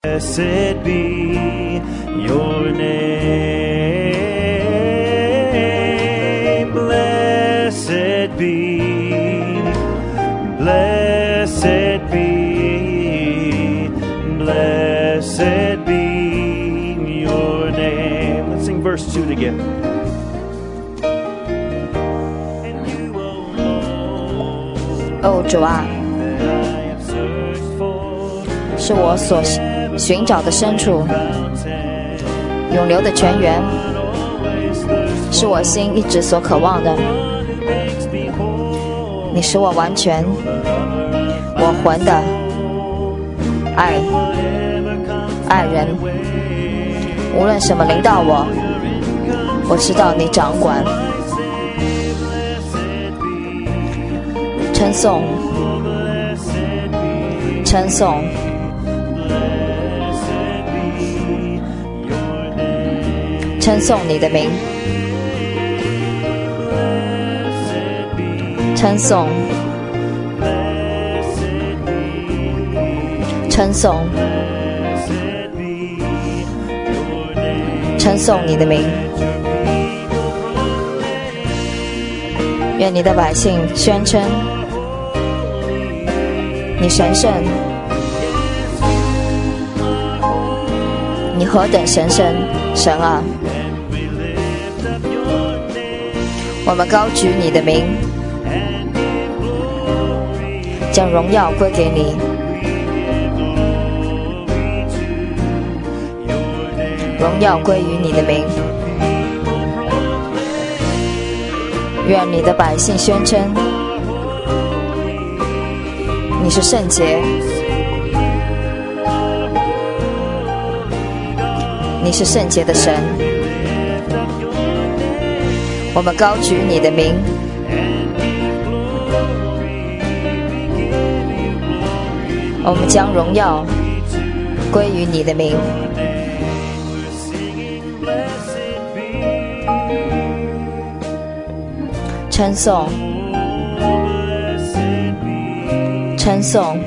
Blessed be your name. Blessed be, blessed be, blessed be your name. Let's sing verse 2 together. 哦，主啊，是我所寻找的深处，永流的泉源，是我心一直所渴望的。你使我完全，我魂的爱人，无论什么临到我，我知道你掌管。称颂，称颂，称颂你的名，称颂，称颂，称颂你的名。愿你的百姓宣称你神圣，你何等神圣，神啊！我们高举你的名，将荣耀归给你，荣耀归于你的名。愿你的百姓宣称你是圣洁，你是圣洁的神。我们高举你的名，我们将荣耀归于你的名。称颂，称颂，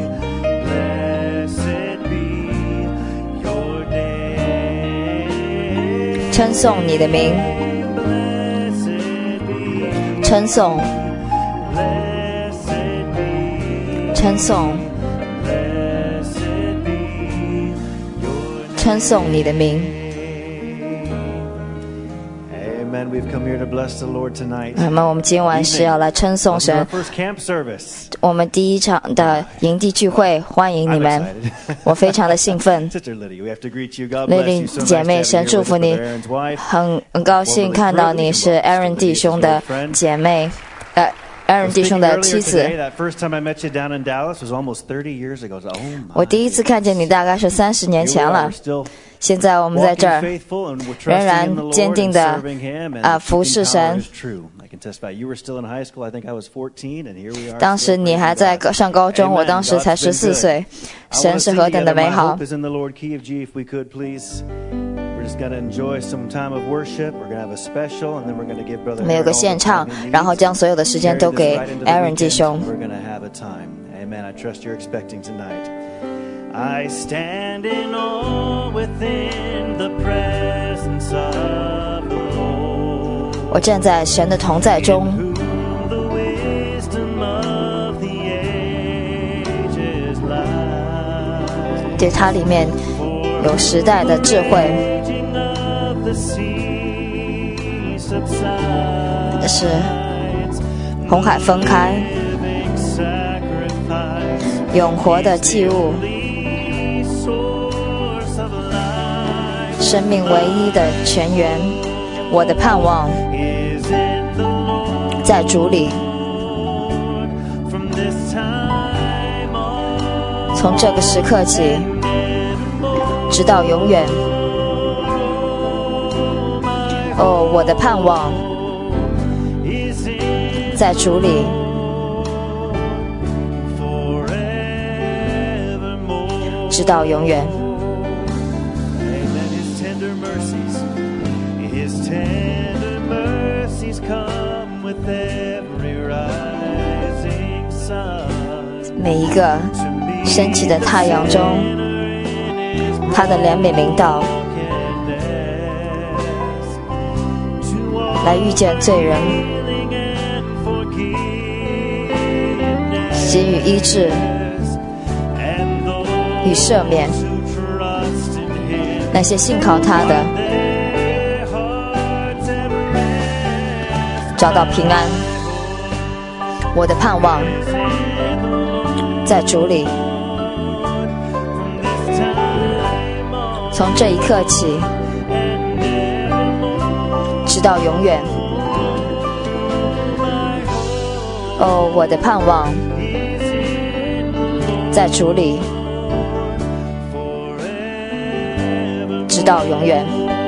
称颂你的名，称颂，称颂，称颂你的名。我们今晚是要来称颂神。我们第一场的营地聚会，欢迎你们，我非常的兴奋。莉莉姐妹，神祝福你，很高兴看到你是 Aaron 弟兄的姐妹，Aaron 弟兄的妻子。我第一次看见你大概是30年前了。现在我们在这儿仍然坚定的服侍神。当时你还在上高中，我当时才14岁。神是何等的美好。我们有个献唱，然后将所有的时间都给 Aaron 弟兄。I stand in awe within the presence of the Lord. 我站在神的同在中，对它里面有时代的智慧，是红海分开，永活的祭物，生命唯一的泉源，我的盼望在主里。从这个时刻起，直到永远。哦，我的盼望在主里，直到永远。每一个升起的太阳中， 他的怜悯临到，来遇见罪人，给予医治与赦免。那些信靠他的，找到平安。我的盼望在主里，从这一刻起，直到永远。哦，我的盼望在主里，直到永远。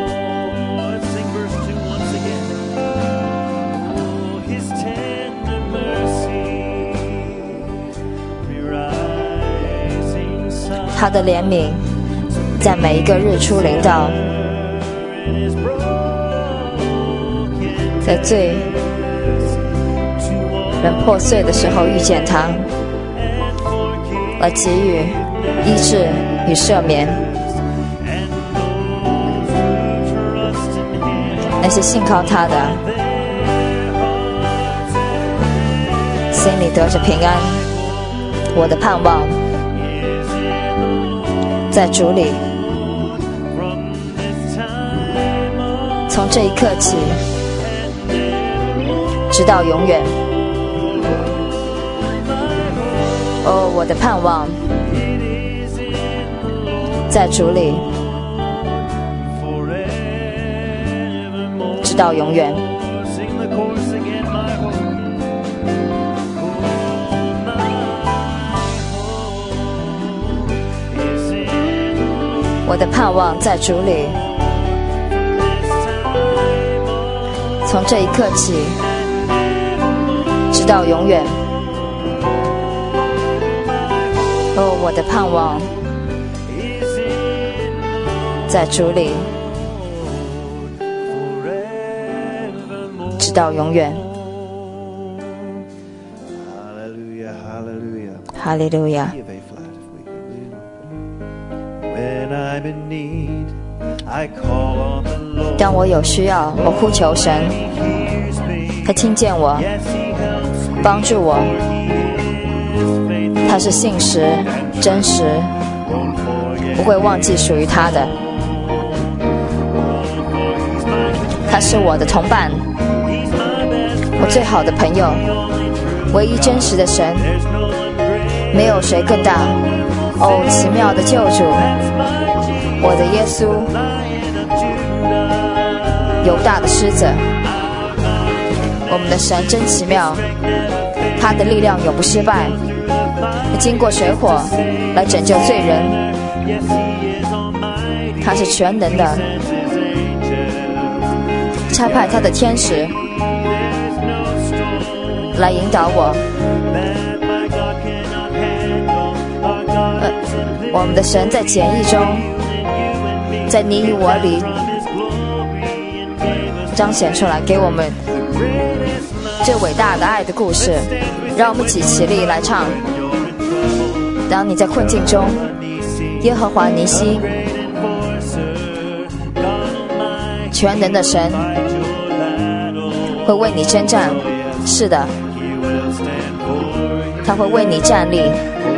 他的怜悯在每一个日出临到，在罪人破碎的时候遇见他，来给予医治与赦免。那些信靠他的，心里得着平安。我的盼望在主里，从这一刻起，直到永远。哦，我的盼望在主里，直到永远。我的盼望在主里，从这一刻起，直到永远。哦，我的盼望在主里，直到永远。哈利路亚。当我有需要，我呼求神，他听见我，帮助我。他是信实、真实，不会忘记属于他的。他是我的同伴，我最好的朋友，唯一真实的神，没有谁更大。哦，奇妙的救主，我的耶稣，犹大的狮子，我们的神真奇妙，他的力量永不失败，经过水火来拯救罪人，他是全能的，差派他的天使来引导我。我们的神在简易中，在你与我里彰显出来，给我们最伟大的爱的故事。让我们起立来唱。当你在困境中，耶和华尼西，全能的神会为你征战。是的，他会为你站立，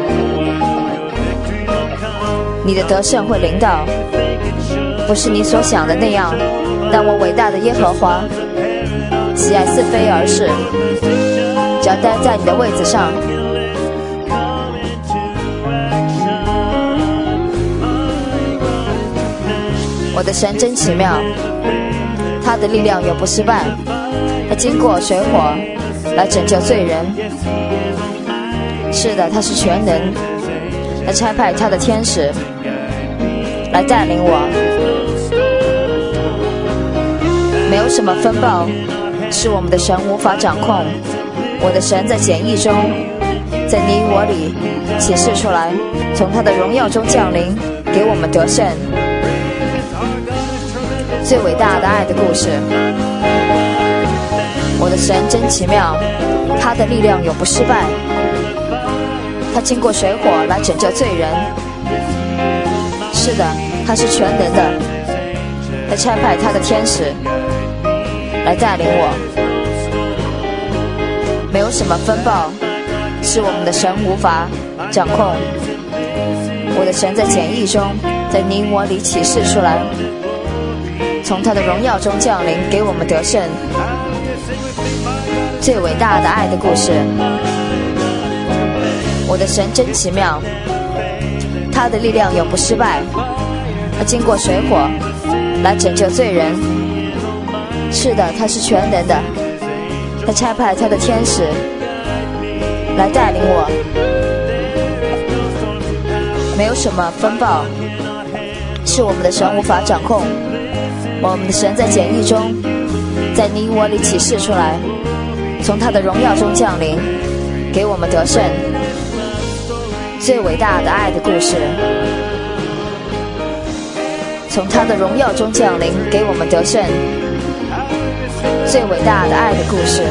你的得胜会临到，不是你所想的那样，但我伟大的耶和华喜爱似非而是，只要待在你的位子上，我的神真奇妙，他的力量永不失败，他经过水火来拯救罪人。是的，他是全能，他差派他的天使来带领我。没有什么风暴是我们的神无法掌控。我的神在简易中，在你与我里显示出来，从他的荣耀中降临，给我们得胜。最伟大的爱的故事。我的神真奇妙，他的力量永不失败，他经过水火来拯救罪人。是的， 他是全能的，他差派他的天使来带领我。没有什么风暴是我们的神无法掌控。我的神在简易中，在你我里启示出来，从他的荣耀中降临，给我们得胜。最伟大的爱的故事。我的神真奇妙，他的力量永不失败。他经过水火来拯救罪人。是的，他是全能的，他差派他的天使来带领我。没有什么风暴是我们的神无法掌控。我们的神在简易中，在你我里启示出来，从他的荣耀中降临，给我们得胜。最伟大的爱的故事。从他的荣耀中降临，给我们得胜。最伟大的爱的故事。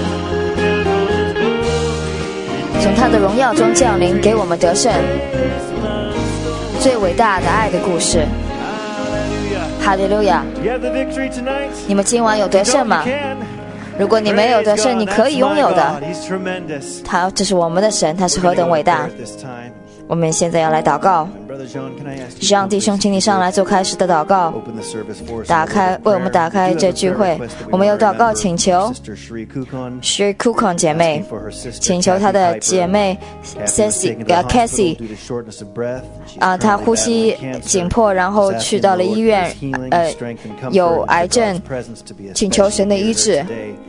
从他的荣耀中降临，给我们得胜。最伟大的爱的故事。哈利路亚！你们今晚有得胜吗？如果你没有得胜，你可以拥有的。这是我们的神，他是何等伟大！我们现在要来祷告，让弟兄请你上来做开始的祷告，为我们打开这聚会。我们有祷告请求 Sherry Kukon 姐妹，请求她的姐妹 Cassie 她呼吸紧迫，然后去到了医院，有癌症，请求神的医治。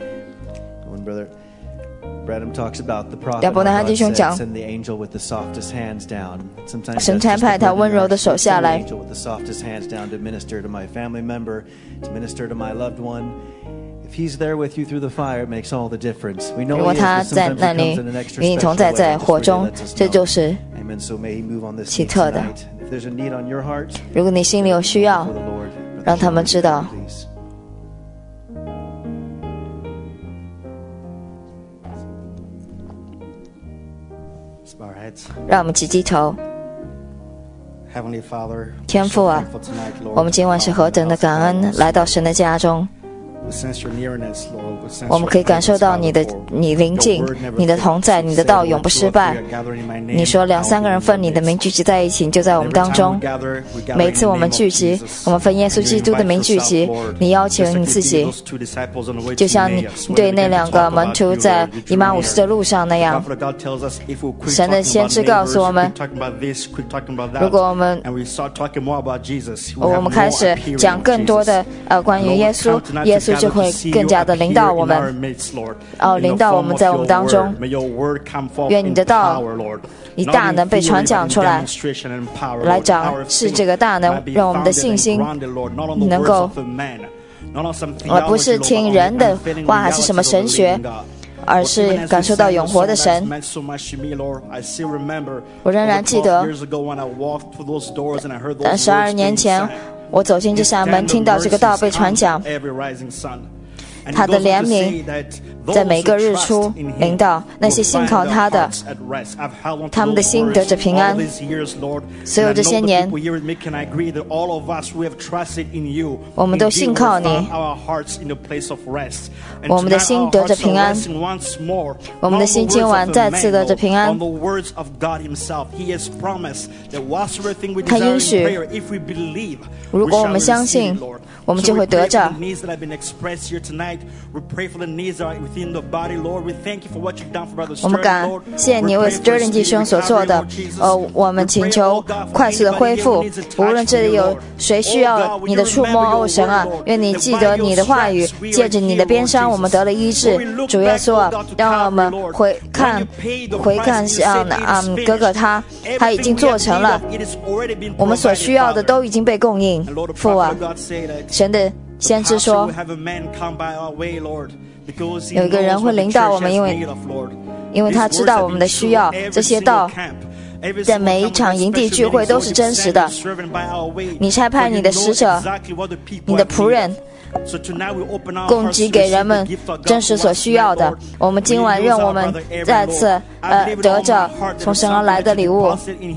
亚伯拉罕弟兄讲，神差派他温柔的手下来，如果他在那里与你同在，在火中，这就是奇特的。如果你心里有需要，让他们知道。让我们低头。天父啊，我们今晚是何等的感恩来到神的家中。我们可以感受到你临近，你的同在，你的道永不失败。你说2、3个人分你的名聚集在一起，你就在我们当中。每一次我们聚集，我们分耶稣基督的名聚集，你邀请你自己，就像你对那2个门徒在以马忤斯的路上那样。神的先知告诉我们，如果我们开始讲更多的关于耶稣，耶稣就会更加的领导我们，领导我们在我们当中。愿你的道以大能被传讲出来，来展示这个大能，让我们的信心能够而不是听人的话还是什么神学，而是感受到永活的神。我仍然记得12年前我走进这扇门，听到这个道被传讲，他的怜悯在每个日出临到那些信靠他的，他们的心得着平安。所有这些年，我们都信靠你，我们的心得着平安，我们的心今晚再次得着平安。他应许，如果我们相信，我们就会得着。我们感谢你为 Sterling 弟兄所做的，我们请求快速的恢复。无论这里有谁需要你的触摸，神啊，愿你记得你的话语，借着你的鞭伤，我们得了医治。主耶稣啊，让我们回看哥哥他已经做成了，我们所需要的都已经被供应。父啊，神的先知说，有一个人会领导我们，因为他知道我们的需要。这些道的每一场营地聚会都是真实的。你差派你的使者，你的仆人，供给给人们真实所需要的。我们今晚让我们再次得着从神而来的礼物，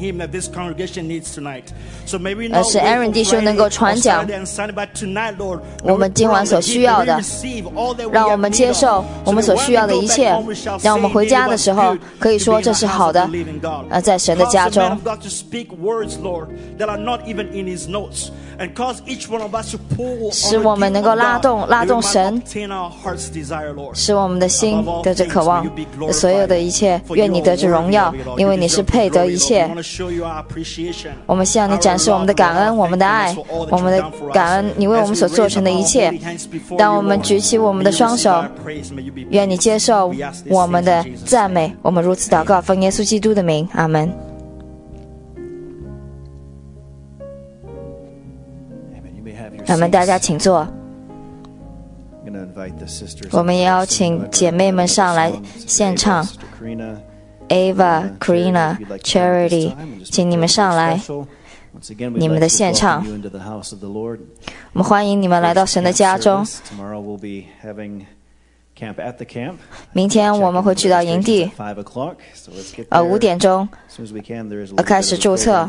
使 Aaron 弟兄能够传讲我们今晚所需要的，让我们接受我们所需要的一切，让我们回家的时候可以说这是好的。在神的家中，使我们能够拉动神，使我们的心得着渴望。所有的一切，愿你得着荣耀，因为你是配得一切。我们向你展示我们的感恩，我们的爱，我们的感恩，你为我们所做成的一切。当我们举起我们的双手，愿你接受我们的赞美。我们如此祷告，奉耶稣基督的名，阿门。我们大家请坐。我们也邀请姐妹们上来献唱。Ava, Karina, Charity， 请你们上来，你们的献唱。我们欢迎你们来到神的家中。明天我们会去到营地，5点钟开始注册。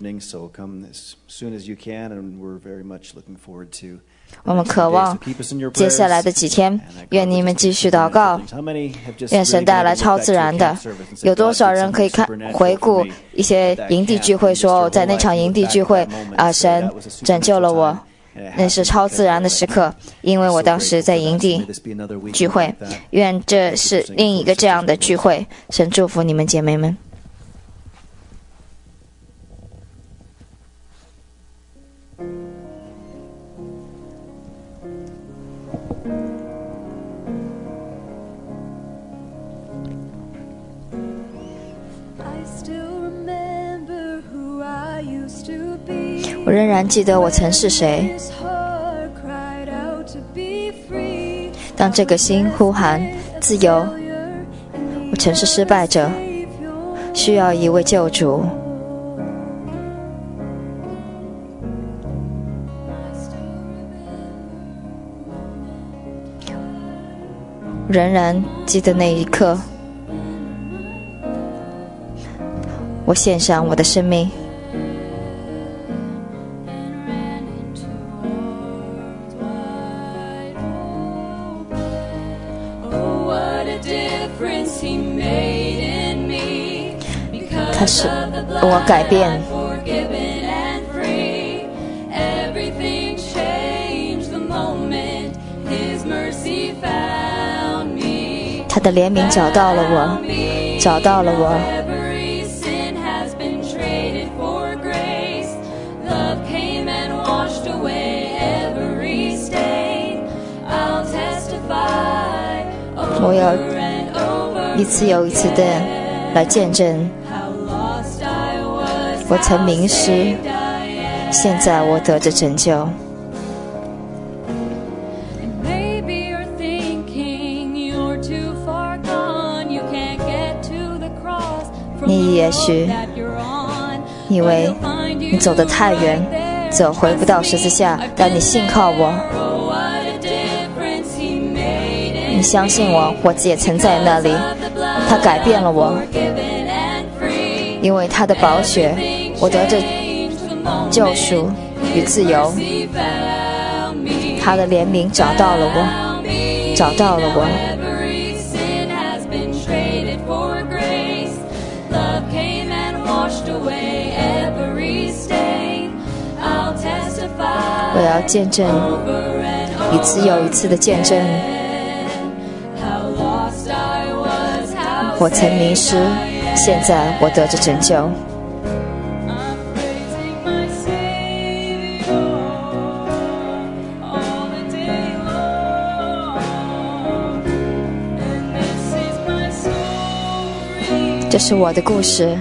我们渴望接下来的几天，愿你们继续祷告，愿神带来超自然的。有多少人可以回顾一些营地聚会，说在那场营地聚会神拯救了我，那是超自然的时刻，因为我当时在营地聚会。愿这是另一个这样的聚会。神祝福你们姐妹们。我仍然记得我曾是谁。当这个心呼喊自由，我曾是失败者，需要一位救主。仍然记得那一刻，我献上我的生命。他使我改变，他的怜悯找到了我，找到了我。我要一次又一次的来见证，我曾迷失，现在我得着拯救。你也许以为你走得太远，走回不到十字架，但你信靠我，你相信我，我也曾在那里。他改变了我，因为他的宝血，我得着救赎与自由。他的怜悯找到了我，找到了我。我要见证，一次又一次的见证，我曾迷失，现在我得着拯救。这是我的故事，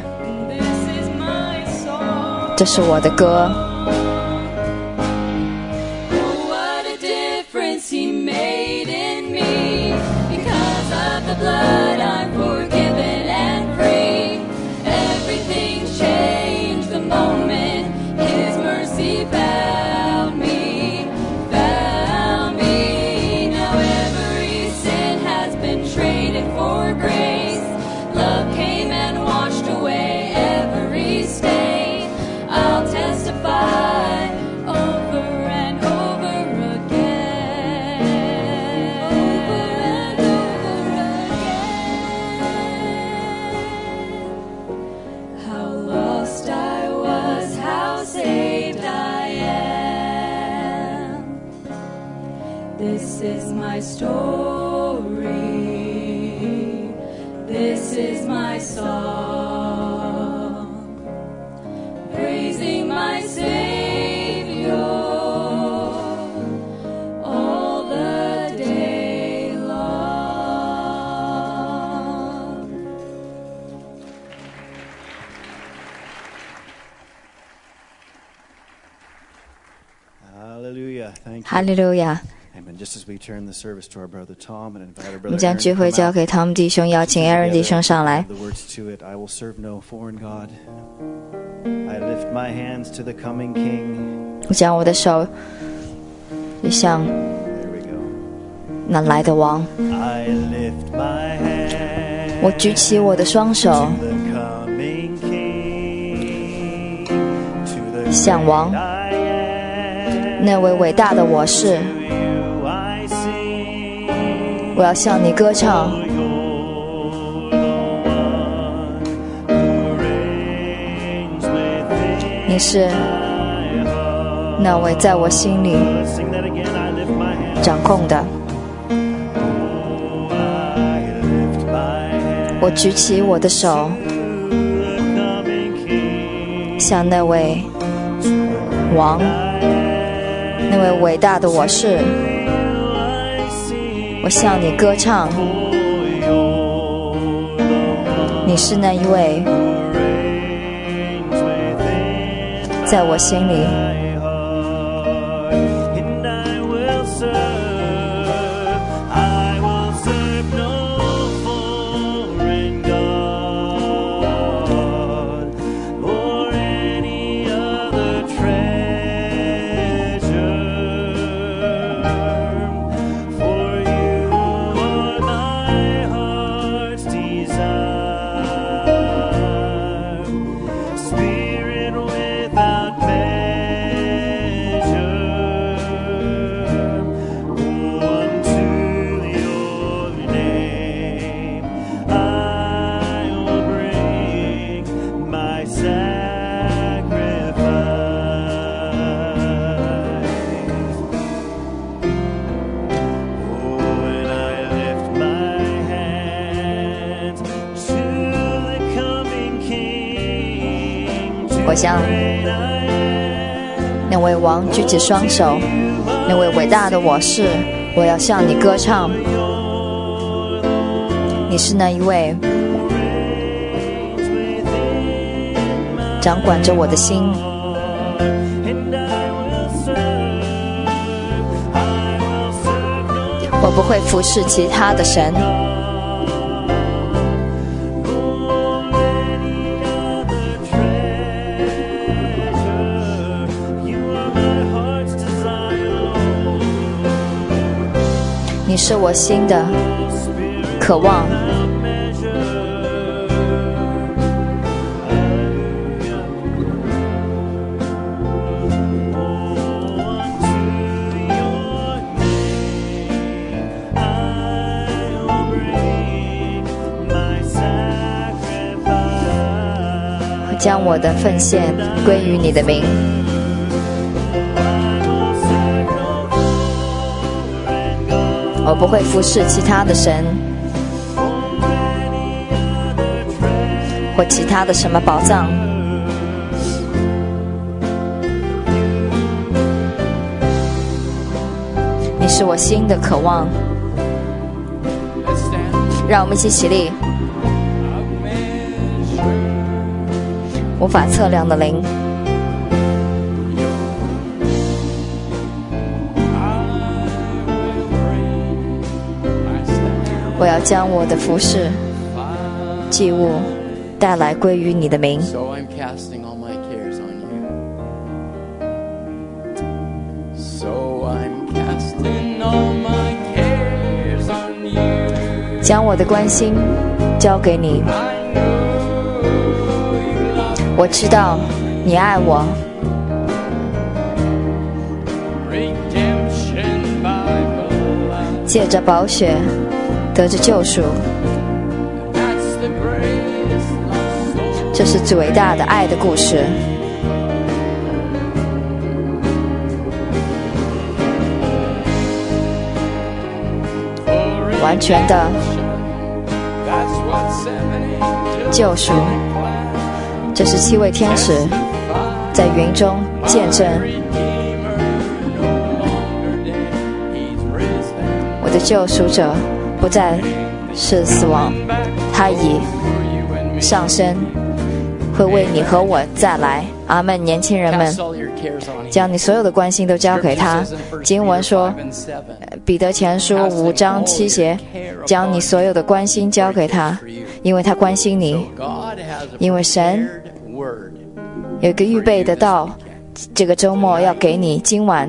这是我的歌。 Blood, I'm forgiven and free. Everything This is my story. This is my song, praising my Savior all the day long. Hallelujah. Thank you. 哈利路亚。我们将聚会交给汤姆弟兄，邀请 Aaron 弟兄上来。我将我的手向那来的王。我举起我的双手，向王，那位伟大的我是。我要向你歌唱，你是那位在我心里掌控的。我举起我的手，向那位王，那位伟大的我是。我向你歌唱，你是那一位在我心里。我向那位王举起双手，那位伟大的我是，我要向你歌唱。你是那一位掌管着我的心，我不会服侍其他的神。你是我心的渴望，我将我的奉献归于你的名。我不会服侍其他的神，或其他的什么宝藏。你是我心的渴望。让我们一起起立。无法测量的灵。我要将我的服事祭物带来归于你的名。将我的关心交给你。我知道你爱我。借着宝血得着救赎，这是最伟大的爱的故事。 完全的救赎。这是7位天使在云中见证，我的救赎者不再是死亡，他已上升，会为你和我再来。阿们。年轻人们，将你所有的关心都交给他。经文说，彼得前书5章7节，将你所有的关心交给他，因为他关心你。因为神有一个预备的道，这个周末要给你。今晚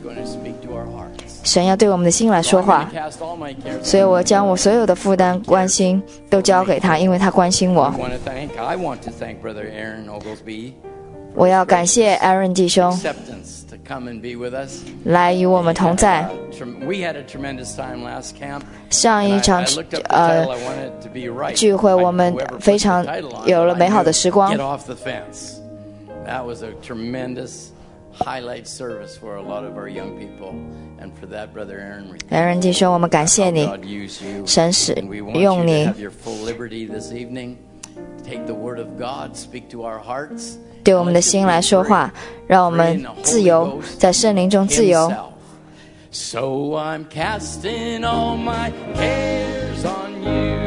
神要对我们的心来说话，所以我将我所有的负担关心都交给他，因为他关心我。我要感谢 Aaron 弟兄来与我们同在。上一场聚会我们非常有了美好的时光。Aaron 弟兄，我们感谢你，神使用你，对我们的心来说话，让我们自由，在圣灵中自由。So I'm casting all my cares on you.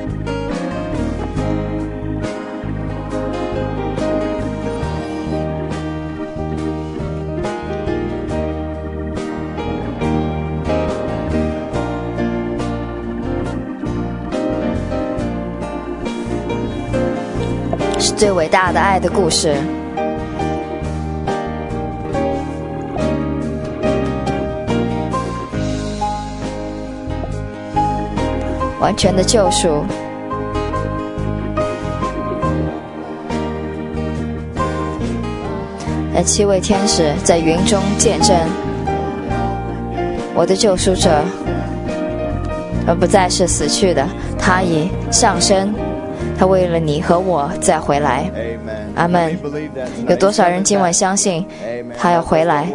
是最伟大的爱的故事。完全的救赎。那7位天使在云中见证，我的救赎者而不再是死去的，他已上升，他为了你和我再回来。阿们。有多少人今晚相信他要回来？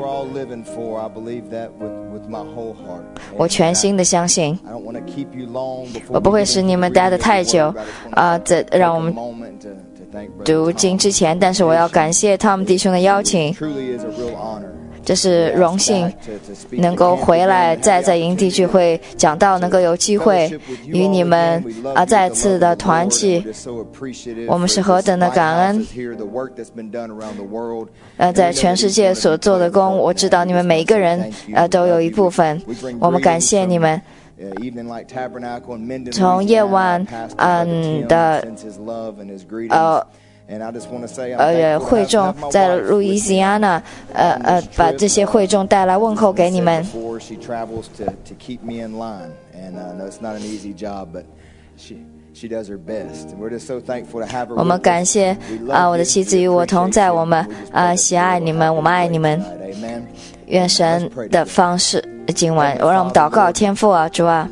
我全心的相信。我不会使你们待得太久在让我们读经之前，但是我要感谢他们弟兄的邀请，这是荣幸，能够回来再在营地聚会讲道，能够有机会与你们再次的团契，我们是何等的感恩。在全世界所做的工，我知道你们每一个人都有一部分，我们感谢你们。从夜晚的会众在路易斯安那把这些会众带来问候给你们。我们感谢我的妻子与我同在，我们喜爱你们，我们爱你们。愿神的方式今晚我让我们祷告。天父啊，主啊，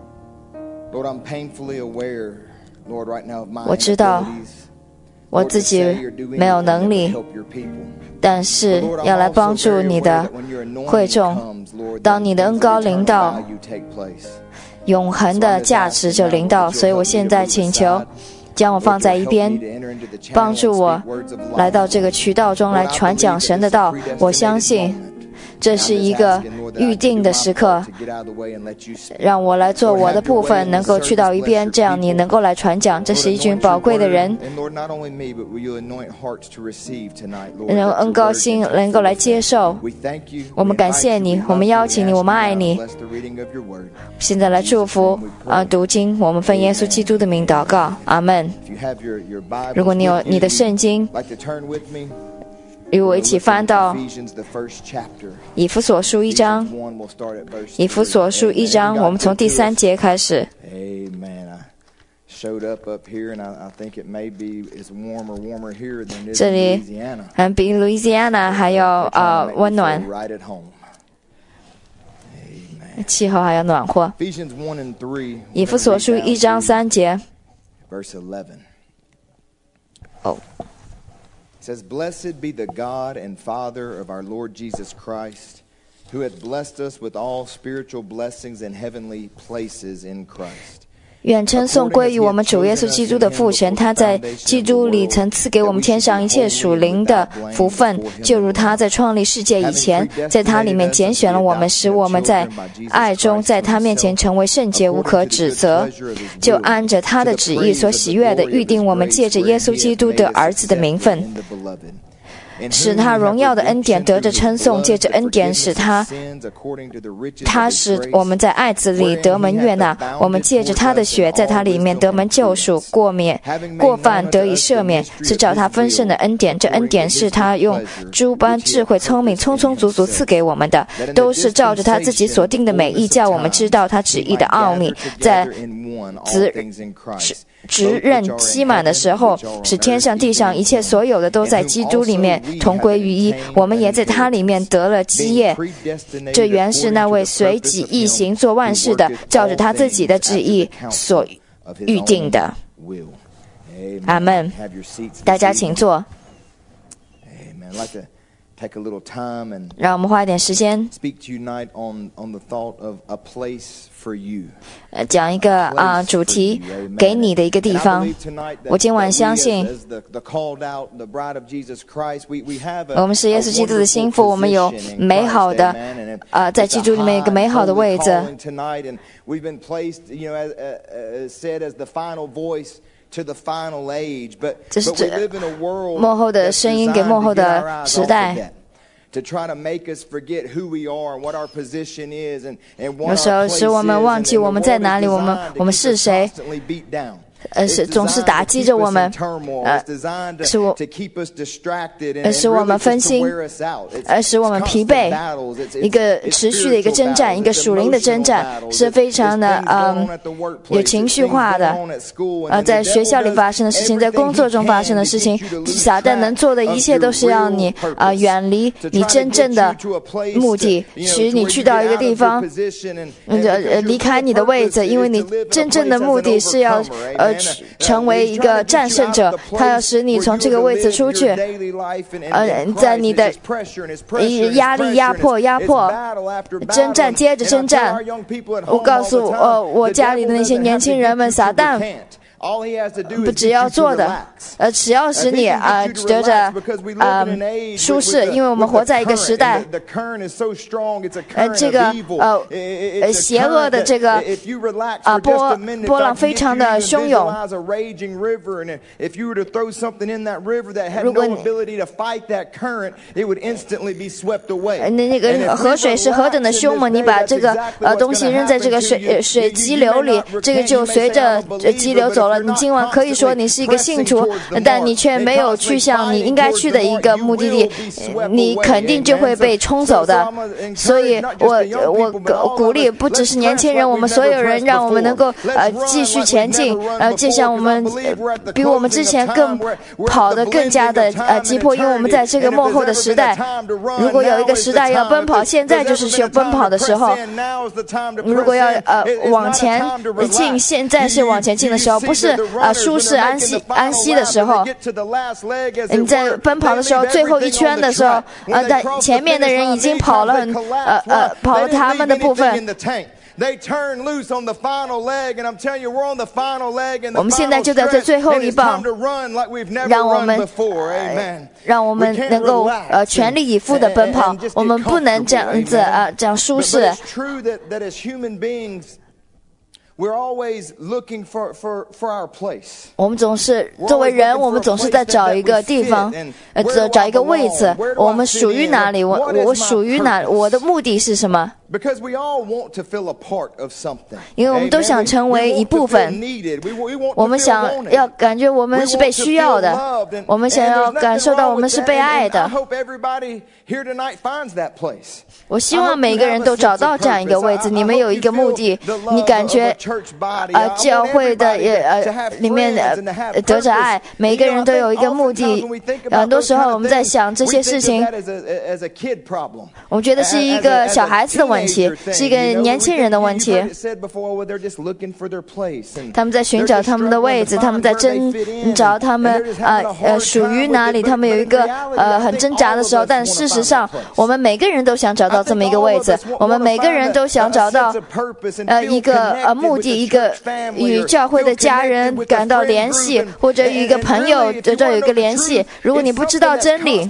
我知道我自己没有能力，但是要来帮助你的会众。当你的恩膏临到，永恒的价值就临到，所以我现在请求将我放在一边，帮助我来到这个渠道中来传讲神的道。我相信这是一个预定的时刻，让我来做我的部分，能够去到一边，这样你能够来传讲。这是一群宝贵的人，能够恩膏心，能够来接受。我们感谢你，我们邀请你，我们爱你。现在来祝福读经，我们奉耶稣基督的名祷告，阿们。如果你有你的圣经，与我一起翻到以弗所书1章。以弗所书1章，我们从第3节开始。这里比路易斯安那还要温暖，气候还要暖和。以弗所书1章3节。 It says, Blessed be the God and Father of our Lord Jesus Christ. who hath blessed us with all spiritual blessings in heavenly places in Christ. 愿称颂归于我们主耶稣基督的父神，他在基督里曾赐给我们天上一切属灵的福分，就如他在创立世界以前，在他里面拣选了我们，使我们在爱中在他面前成为圣洁，无可指责，就按着他的旨意所喜悦的预定我们，借着耶稣基督的儿子的名分，使他荣耀的恩典得着称颂，借着恩典使他使我们在爱子里得蒙悦纳，我们借着他的血在他里面得蒙救赎，过犯得以赦免，是照他丰盛的恩典。这恩典是他用诸般智慧聪明充充足足赐给我们的，都是照着他自己所定的美意，叫我们知道他旨意的奥秘，在职任期满的时候，使天上地上一切所有的都在基督里面同归于一，我们也在他里面得了基业。这原是那位随己意行做万事的，照着他自己的旨意所预定的。阿们。大家请坐。让我们花一点时间讲一个主题，给你的一个地方。我今晚相信我们是耶稣基督的心腹，我们有美好的在基督里面有一个美好的位置。这是幕后的声音给幕后的时代。有时候使我们忘记我们在哪里，我们是谁。总是打击着我们，使我们分心，使我们疲惫。一个持续的一个征战，一个属灵的征战，是非常的有情绪化的。在学校里发生的事情，在工作中发生的事情，撒旦能做的一切都是让你远离你真正的目的，使你去到一个地方，离开你的位置，因为你真正的目的是要成为一个战胜者，他要使你从这个位置出去。在你的压力、压迫、征战接着征战。我告诉我家里的那些年轻人们，撒旦不只要做的，只要使你得着舒适，因为我们活在一个时代，这个邪恶的这个波浪非常的汹涌。如果那个河水是何等的凶猛，你把这个东西扔在这个水激流里，这个就随着激流走了。你今晚可以说你是一个信徒，但你却没有去向你应该去的一个目的地，你肯定就会被冲走的。所以我鼓励不只是年轻人，我们所有人，让我们能够继续前进，就像我们比我们之前更跑得更加的急迫，因为我们在这个末后的时代，如果有一个时代要奔跑，现在就是需要奔跑的时候。如果要往前进，现在是往前进的时候，不是舒适安息的时候。你在奔跑的时候，最后一圈的时候，在前面的人已经跑了他们的部分。我们现在就在这最后一棒，让我们能够全力以赴的奔跑。我们不能这样子这样舒适。我们总是作为人，我们总是在找一个地方，找一个位置。我们属于哪里？我属于哪？我的目的是什么？因为我们都想成为一部分，我们想要感觉我们是被需要的，我们想要感受到我们是被爱的。我希望每个人都找到这样一个位置。你们有一个目的，你感觉教会的里面得着爱，每个人都有一个目的。很多时候我们在想这些事情，我们觉得是一个小孩子的问问题，是一个年轻人的问题。他们在寻找他们的位置，他们在挣扎他们属于哪里，他们有一个很挣扎的时候。但事实上，我们每个人都想找到这么一个位置，我们每个人都想找到一个目的，一个与教会的家人感到联系，或者与一个朋友这有一个联系。如果你不知道真理，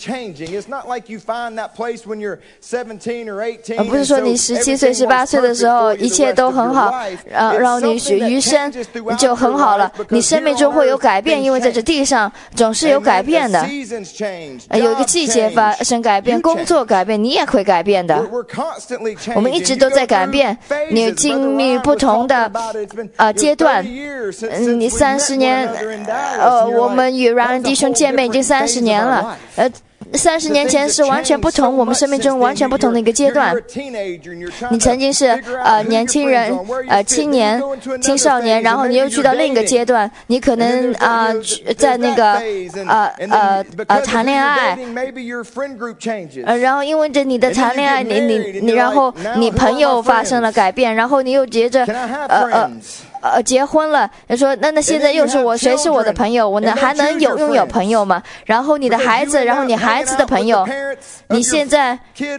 不是说你17岁、18岁的时候一切都很好，然后你余生就很好了。你生命中会有改变，因为在这地上总是有改变的。有一个季节发生改变，工作改变，你也会改变的。我们一直都在改变，你经历不同的阶段。你30年，我们与冉恩弟兄见面已经30年了。30年前是完全不同，我们生命中完全不同的一个阶段。你曾经是年轻人、青年、青少年，然后你又去到另一个阶段，你可能在那个谈恋爱，然后因为着你的谈恋爱，你然后你朋友发生了改变，然后你又接着结婚了，你说那现在又是我，谁是我的朋友？我还能拥有朋友吗？然后你的孩子，然后你孩子的朋友，你现在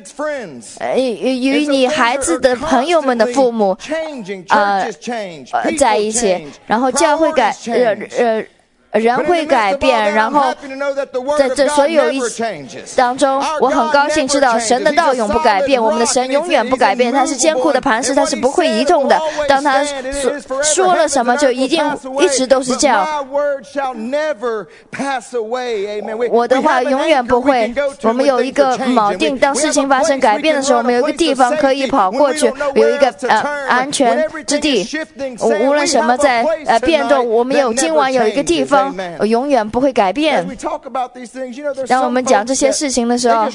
与你孩子的朋友们的父母在一起，然后教会人会改变，然后在这所有当中，我很高兴知道神的道永不改变，我们的神永远不改变，他是坚固的磐石，他是不会移动的。当他说了什么，就一直都是这样。我的话永远不会。我们有一个锚定，当事情发生改变的时候，我们有一个地方可以跑过去，有一个安全之地。无论什么在变动，我们今晚有一个地方永远不会改变。当我们讲这些事情的时候，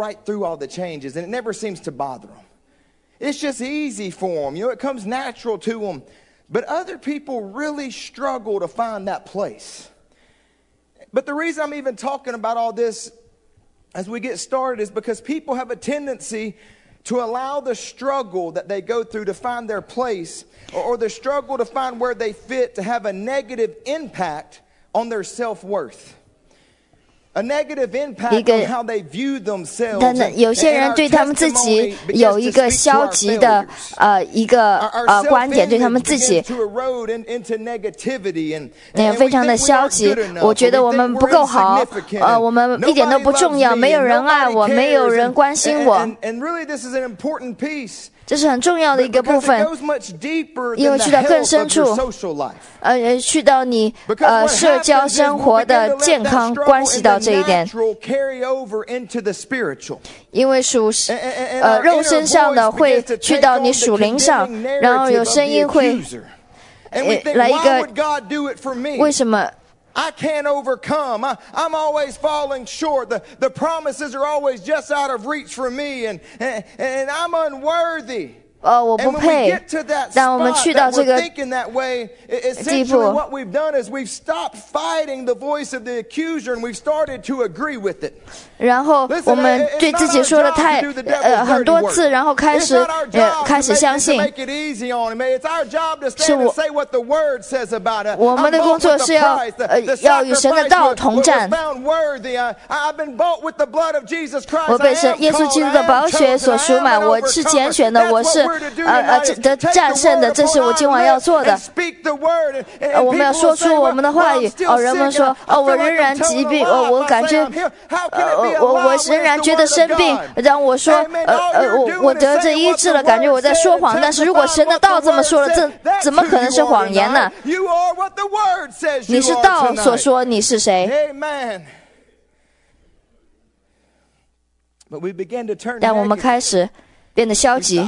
It's just easy for them. You know, it comes natural to them. But other people really struggle to find that place. But the reason I'm even talking about all this as we get started is because people have a tendency to allow the struggle that they go through to find their place, or the struggle to find where they fit, to have a negative impact on their self-worth. A negative impact on how they view themselves. 但有些人对他们自己有一个消极的一个观点，对他们自己非常的消极。我觉得我们不够好，我们一点都不重要，没有人爱我，没有人关心我。这是很重要的一个部分，因为去到更深处，去到你社交生活的健康关系到这一点，因为肉身上的会去到你属灵上，然后有声音会来一个为什么 I can't overcome. I'm always falling short. The promises are always just out of reach for me, and I'm unworthy. 我不配。当我们去到这个地步， what we've done is we've stopped fighting the voice of the accuser, and we've started to agree with it. 然后我们对自己说了很多次，然后开始相信，是我们的工作是要与神的道同战。我被耶稣基督的宝血所赎买，我是拣选的，我是得战胜的，这是我今晚要做的。我们要说出我们的话语。人们说我仍然疾病，我感觉我仍然觉得生病。让我说我得着医治了，感觉我在说谎。但是如果神的道这么说了，这怎么可能是谎言呢？你是道所说你是谁？但我们开始变得消极，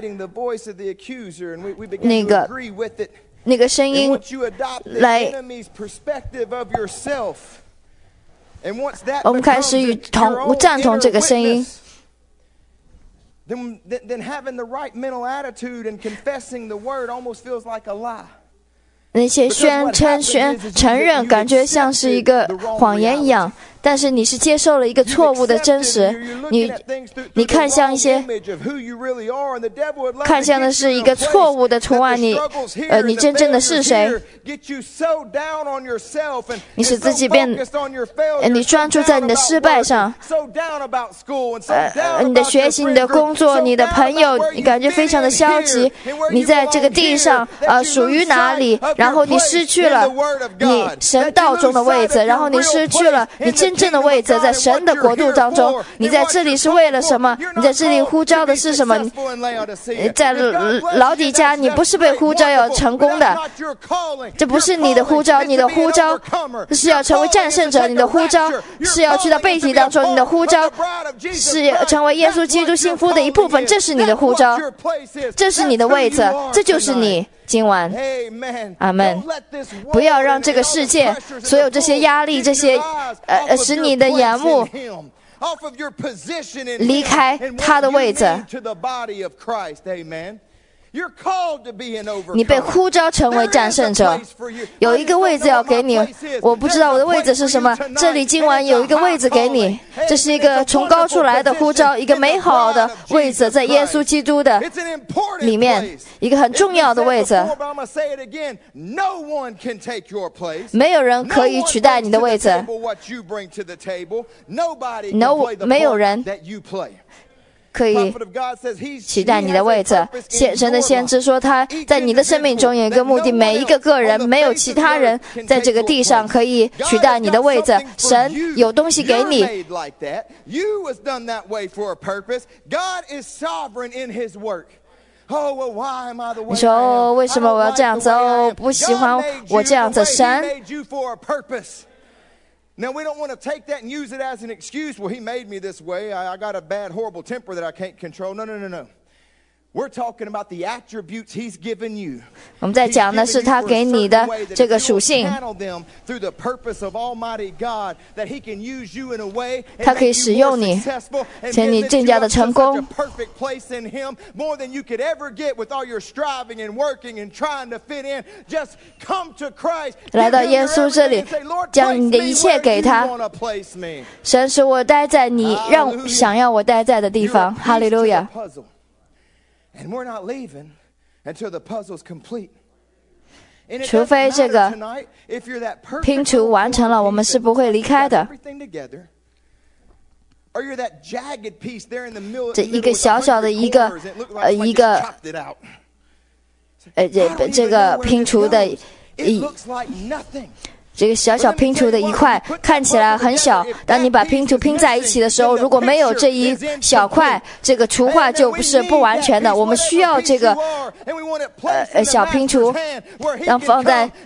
那个声音来，我们开始赞同这个声音。那些承认，感觉像是一个谎言一样。 但是你是接受了一个错误的真实，你看向一些，看向的是一个错误的图案，你真正的是谁？你使自己变，你专注在你的失败上，你的学习、你的工作、你的朋友，你感觉非常的消极。你在这个地上属于哪里？然后你失去了你神道中的位置，然后你失去了你真正的位置，在神的国度当中。你在这里是为了什么？你在这里呼召的是什么？在老底嘉，你不是被呼召要成功的，这不是你的呼召，你的呼召是要成为战胜者，你的呼召是要去到背体当中，你的呼召是成为耶稣基督幸福的一部分，这是你的呼召，这是你的位置，这就是你。今晚，阿们！不要让这个世界所有这些压力，这些使你的眼目离开他的位置。你被呼召成为战胜者，有一个位置要给你。我不知道我的位置是什么，这里今晚有一个位置给你，这是一个从高处来的呼召，一个美好的位置，在耶稣基督的里面，一个很重要的位置。没有人可以取代你的位置，没有人可以取代你的位置。神的先知说，他在你的生命中有一个目的，每一个个人，没有其他人在这个地上可以取代你的位置。神有东西给你。你说为什么我要这样子？不喜欢我这样子。神 Now, we don't want to take that and use it as an excuse. Well, he made me this way. I got a bad, horrible temper that I can't control. No. We're talking about the attributes he's given you. 我们在讲的是他给你的这个属性。他可以使用你，使你更加的成功。来到耶稣这里，将你的一切给他。神使我待在你想要我待在的地方。哈利路亚。 And we're not leaving until the puzzle's complete. 除非这个拼图完成了，我们是不会离开的。这一个小小的一个这个拼图的这个小小拼图的一块看起来很小，当你把拼图拼在一起的时候，如果没有这一小块，这个图画就是不完全的。我们需要这个小拼图，然后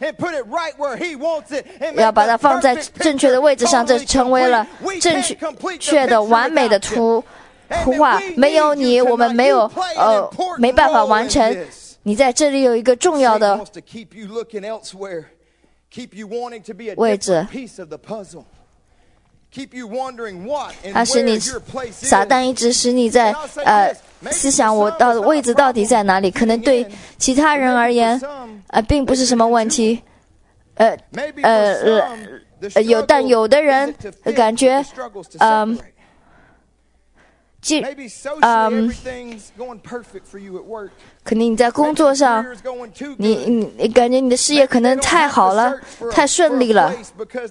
要把它放在正确的位置上，这成为了正确的完美的图画。没有你，我们没办法完成。你在这里有一个重要的位置，它使你撒旦一直使你在思想我的位置到底在哪里？可能对其他人而言并不是什么问题，但有的人感觉可能你在工作上，你感觉你的事业可能太好了，太顺利了。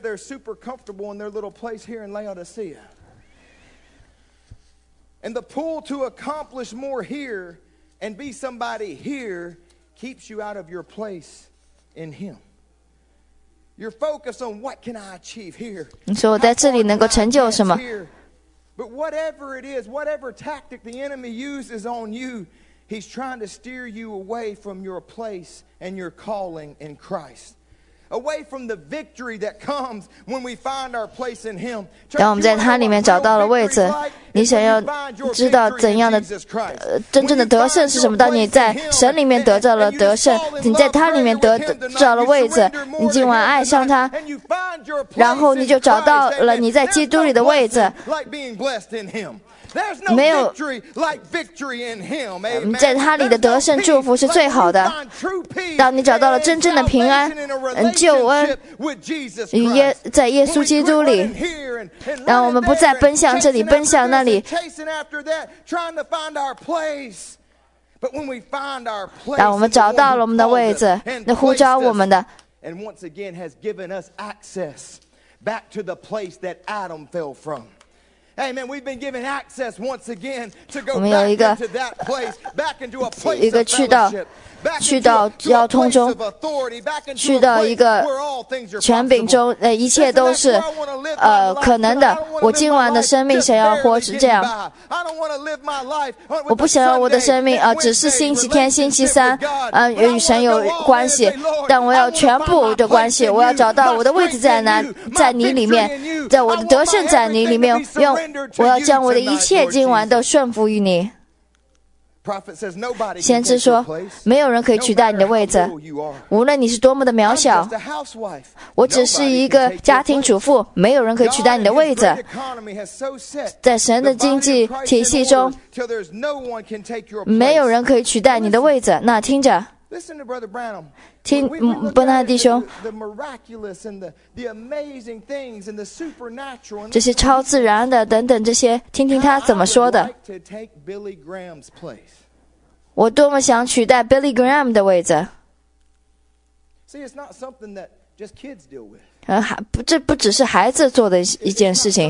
And the pull to accomplish more here and be somebody here keeps you out of your place in Him. You're focused on what can I achieve here. 你说我在这里能够成就什么？ But whatever it is, whatever tactic the enemy uses on you, he's trying to steer you away from your place and your calling in Christ. Away from the victory that comes when we find our place in Him. 当我们在他里面找到了位置，你想要知道怎样的真正的得胜是什么？当你在神里面得到了得胜，你在他里面得到了位置，你今晚爱上他，然后你就找到了你在基督里的位置。 没有在他里的得胜祝福是最好的。当你找到了真正的平安、救恩，在耶稣基督里，让我们不再奔向这里，奔向那里。当我们找到了我们的位置，那呼召我们的。 Back to the place that Adam fell from. Amen. We've been given access once again to go back into that place, back into a place of fellowship. 去到交通中，去到一个权柄中，一切都是可能的。我今晚的生命想要活成这样，我不想要我的生命只是星期天、星期三与神有关系，但我要全部的关系。我要找到我的位置在哪，在你里面，在我的得胜在你里面，我要将我的一切今晚都顺服于你。先知说，没有人可以取代你的位置，无论你是多么的渺小。我只是一个家庭主妇，没有人可以取代你的位置。在神的经济体系中，没有人可以取代你的位置。那听着，听伯纳弟兄，这些超自然的等等这些，听听他怎么说的。我多么想取代 Billy Graham 的位置。这不只是孩子做的一件事情，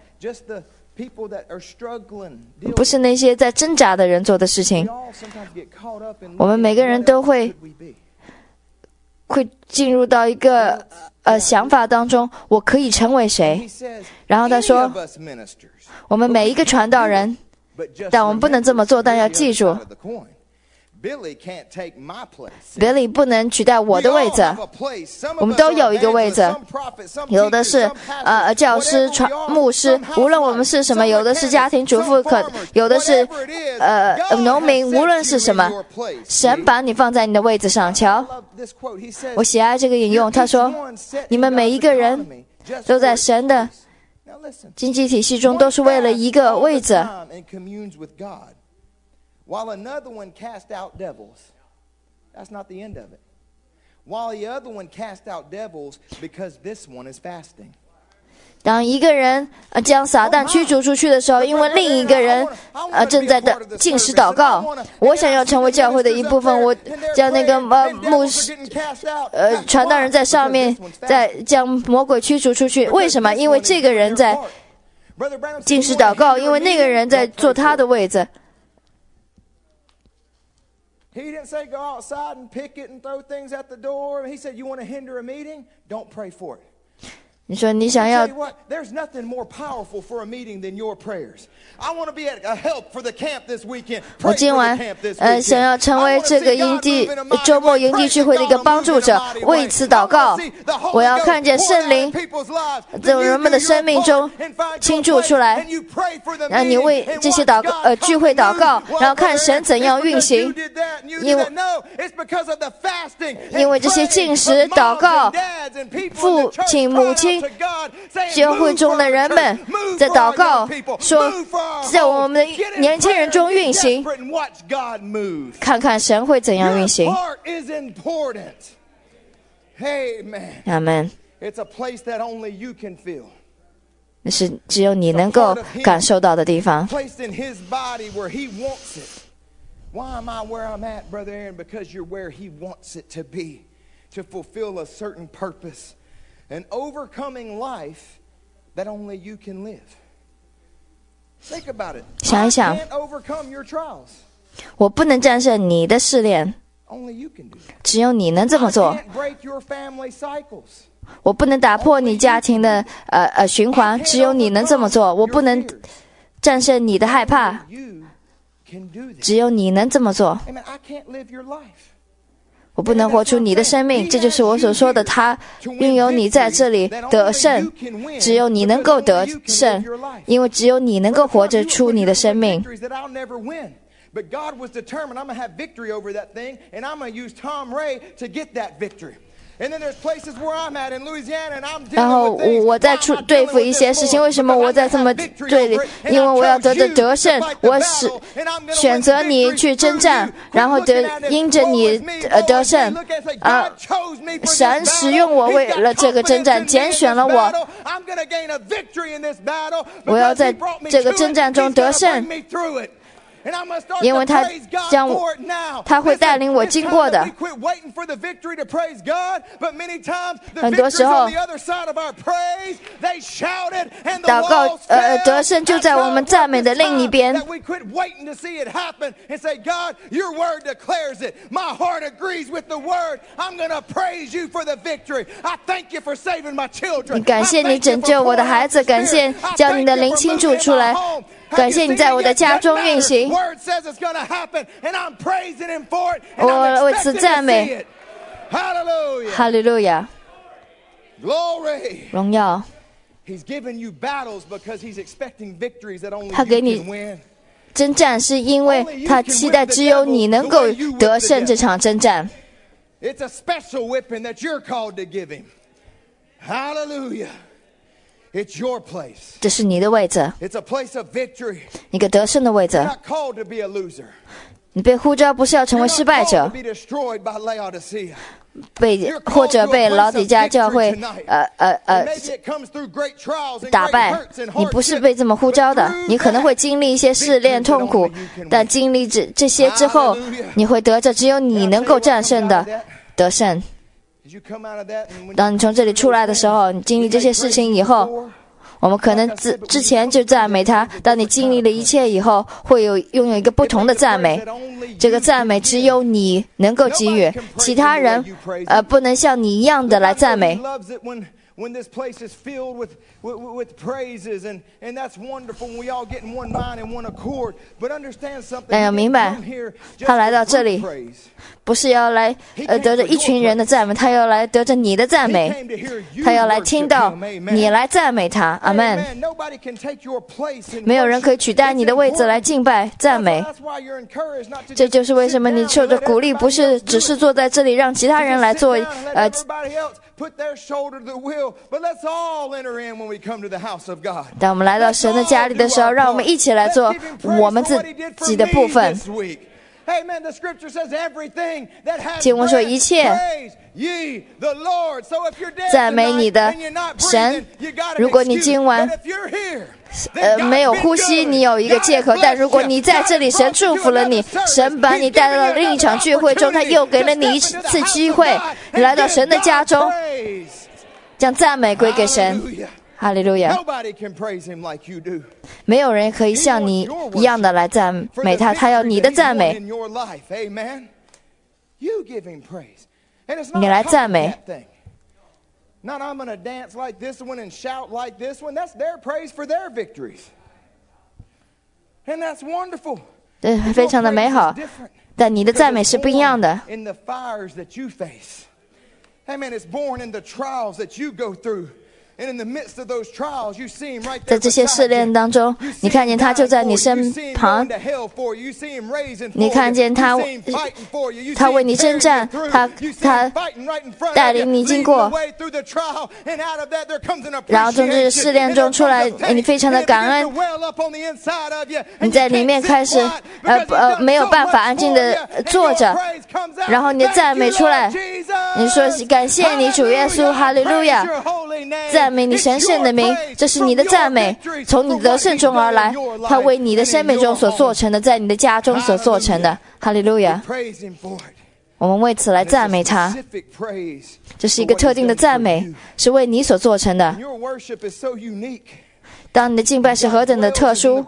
不是那些在挣扎的人做的事情。我们每个人都会进入到一个想法当中，我可以成为谁？然后他说，我们每一个传道人。但我们不能这么做，但要记住 Billy 不能取代我的位置。我们都有一个位置，有的是教师、牧师，无论我们是什么，有的是家庭主妇，有的是农民，无论是什么，神把你放在你的位置上。瞧，我喜爱这个引用，他说，你们每一个人都在神的经济体系中，都是为了一个位置。While another one cast out devils, that's not the end of it. While the other one cast out devils because this one is fasting. 当一个人将撒旦驱逐出去的时候，因为另一个人正在禁食祷告。我想要成为教会的一部分，我将那个牧师传道人在上面，在将魔鬼驱逐出去。为什么？因为这个人在禁食祷告，因为那个人在做他的位置。 He didn't say go outside and pick it and throw things at the door. He said, you want to hinder a meeting? Don't pray for it. 你说你想要 There's nothing more powerful for a meeting than your prayers. I want to be a help for the camp this weekend. 我今晚想要成为这个营地周末营地聚会的一个帮助者，为此祷告。我要看见圣灵在人们的生命中倾注出来，让你为这些聚会祷告，然后看神怎样运行。因为这些禁食祷告，父亲母亲教会中的人们在祷告，说在我们的年轻人中运行，看看神会怎样运行。阿们。那是只有你能够感受到的地方。 Why am I where I'm at, Brother Aaron? Because you're where He wants it to be, to fulfill a certain purpose, an overcoming life that only you can live. Think about it. 想一想， I can't overcome your trials. 我不能战胜你的试炼， Only you can do that. 只有你能这么做。 I can't break your family cycles. 我不能打破你家庭的循环，只有你能这么做。我不能战胜你的害怕。只有你能这么做。我不能活出你的生命，这就是我所说的，他拥有你在这里得胜，只有你能够得胜，因为只有你能够活着出你的生命。 But God was determined, I'm going to have victory over that thing, and I'm going to use Tom Ray to get that victory. 然后我在对付一些事情，为什么我在这么对立？因为我要得胜，我是选择你去征战，然后因着你得胜神使用我为了这个征战，拣选了我，我要在这个征战中得胜，因为他会带领我经过的。很多时候祷告得胜就在我们赞美的另一边。感谢你拯救我的孩子，感谢叫你的灵倾注出来，感谢你在我的家中运行，我为此赞美。哈利路亚，荣耀。他给你征战，是因为他期待只有你能够得胜这场征战。这是你的位置，一个得胜的位置。你被呼召不是要成为失败者，或者被老底嘉教会打败，你不是被这么呼召的。你可能会经历一些试炼痛苦，但经历这些之后，你会得着只有你能够战胜的得胜。当你从这里出来的时候，你经历这些事情以后，我们可能之前就赞美他，当你经历了一切以后，会拥有一个不同的赞美。这个赞美只有你能够给予，其他人不能像你一样的来赞美。 When this place is filled with praises and that's wonderful when we all get in one mind and one accord. But understand something. 但要明白，他来到这里不是要来得着一群人的赞美，他要来得着你的赞美，他要来听到你来赞美他。阿们。没有人可以取代你的位置来敬拜赞美。这就是为什么你受着鼓励，不是只是坐在这里让其他人来做当我们来到神的家里的时候，让我们一起来做我们自己的部分。经文说一切赞美你的神。如果你今晚没有呼吸，你有一个借口，但如果你在这里，神祝福了你，神把你带到另一场聚会中，他又给了你一次机会，你来到神的家中，将赞美归给神。哈利路亚。没有人可以像你一样的来赞美他，他要你的赞美，你来赞美。 Not I'm going to dance like this one and shout like this one. That's their praise for their victories. And that's wonderful. 非常的美好，但你的赞美是不一样的。 In the fires that you face. Amen. It's born in the trials that you go through. 在这些试炼当中，你看见他就在你身旁，你看见他为你征战，他带领你经过，然后从这些试炼中出来，你非常的感恩，你在里面开始没有办法安静的坐着，然后你的赞美出来，你说感谢你主耶稣，哈利路亚，赞美你神圣的名，这是你的赞美，从你得胜中而来，他为你的生命中所做成的，在你的家中所做成的，哈利路亚。我们为此来赞美他，这是一个特定的赞美，是为你所做成的。当你的敬拜是何等的特殊，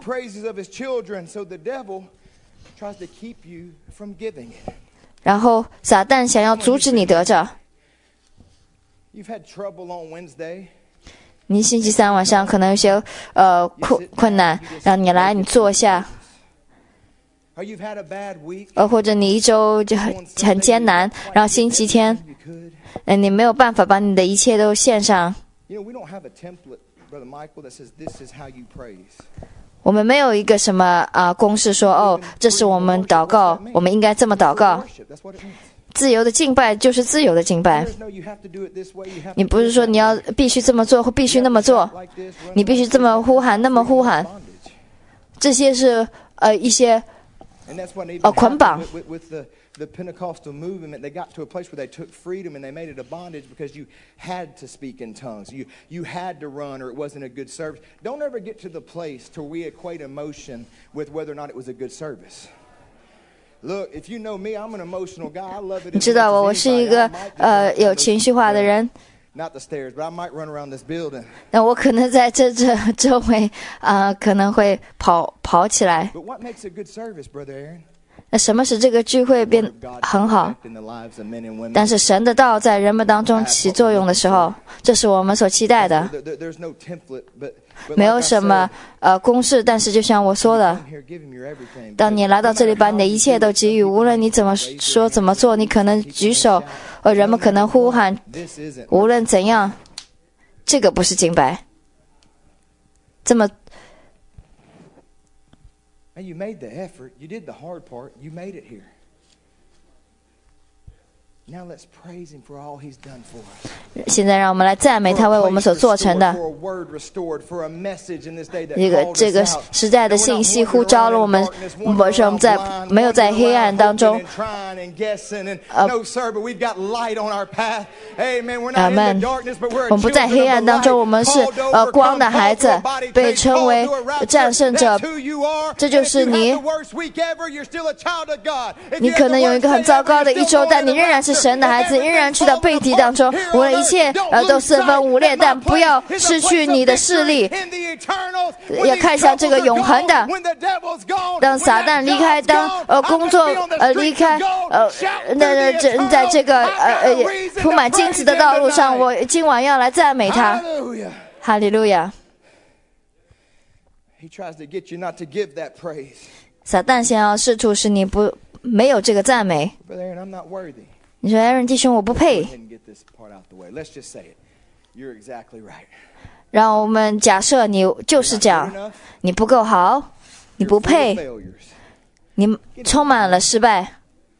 然后撒旦想要阻止你得着。你星期三晚上可能有些困难，让你来，你坐一下。或者你一周就很艰难，然后星期天，你没有办法把你的一切都献上。我们没有一个什么公式说，这是我们祷告，我们应该这么祷告。 自由的敬拜就是自由的敬拜。你不是说你要必须这么做或必须那么做，你必须这么呼喊那么呼喊，这些是一些捆绑。 The Pentecostal movement, they got to a place where they took freedom and they made it a bondage because you had to speak in tongues. You had to run or it wasn't a good service. Don't ever get to the place to where we equate emotion with whether or not it was a good service. Look, if you know me, I'm an emotional guy. I love it. 你知道我是一个有情绪化的人。 Not the stairs, but I might run around this building. 那我可能在这周围可能会跑起来。 But what makes a good service, Brother Aaron? 那什么使这个聚会变很好？但是神的道在人们当中起作用的时候，这是我们所期待的。没有什么公式，但是就像我说的，当你来到这里，把你的一切都给予，无论你怎么说怎么做，你可能举手，人们可能呼喊，无论怎样，这个不是敬拜。这么。 And you made the effort. You did the hard part. You made it here. Now let's praise him for all he's done for us. 现在让我们来赞美他为我们所做成的。这个时代的信息呼召了我们，不是我们没有在黑暗当中。阿们。我们不在黑暗当中，我们是光的孩子，被称为战胜者。这就是你。你可能有一个很糟糕的一周，但你仍然是神的孩子，仍然去到背地当中，无论一切都四分五裂，但不要失去你的视力，要看向这个永恒的。当撒旦离开，当工作离开，在这个铺满金子的道路上，我今晚要来赞美他。哈利路亚。撒旦想要试图使你没有这个赞美。你说 Aaron 弟兄，我不配。让我们假设你就是这样，你不够好，你不配，你充满了失败。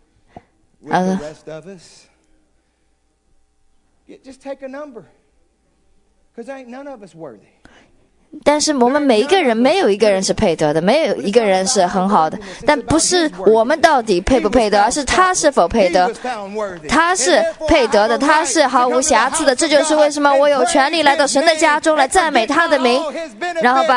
但是我们每一个人没有一个人是配得的，没有一个人是很好的，但不是我们到底配不配得，而是他是否配得。他是配得的，他是毫无瑕疵的。这就是为什么我有权利来到神的家中来赞美他的名，然后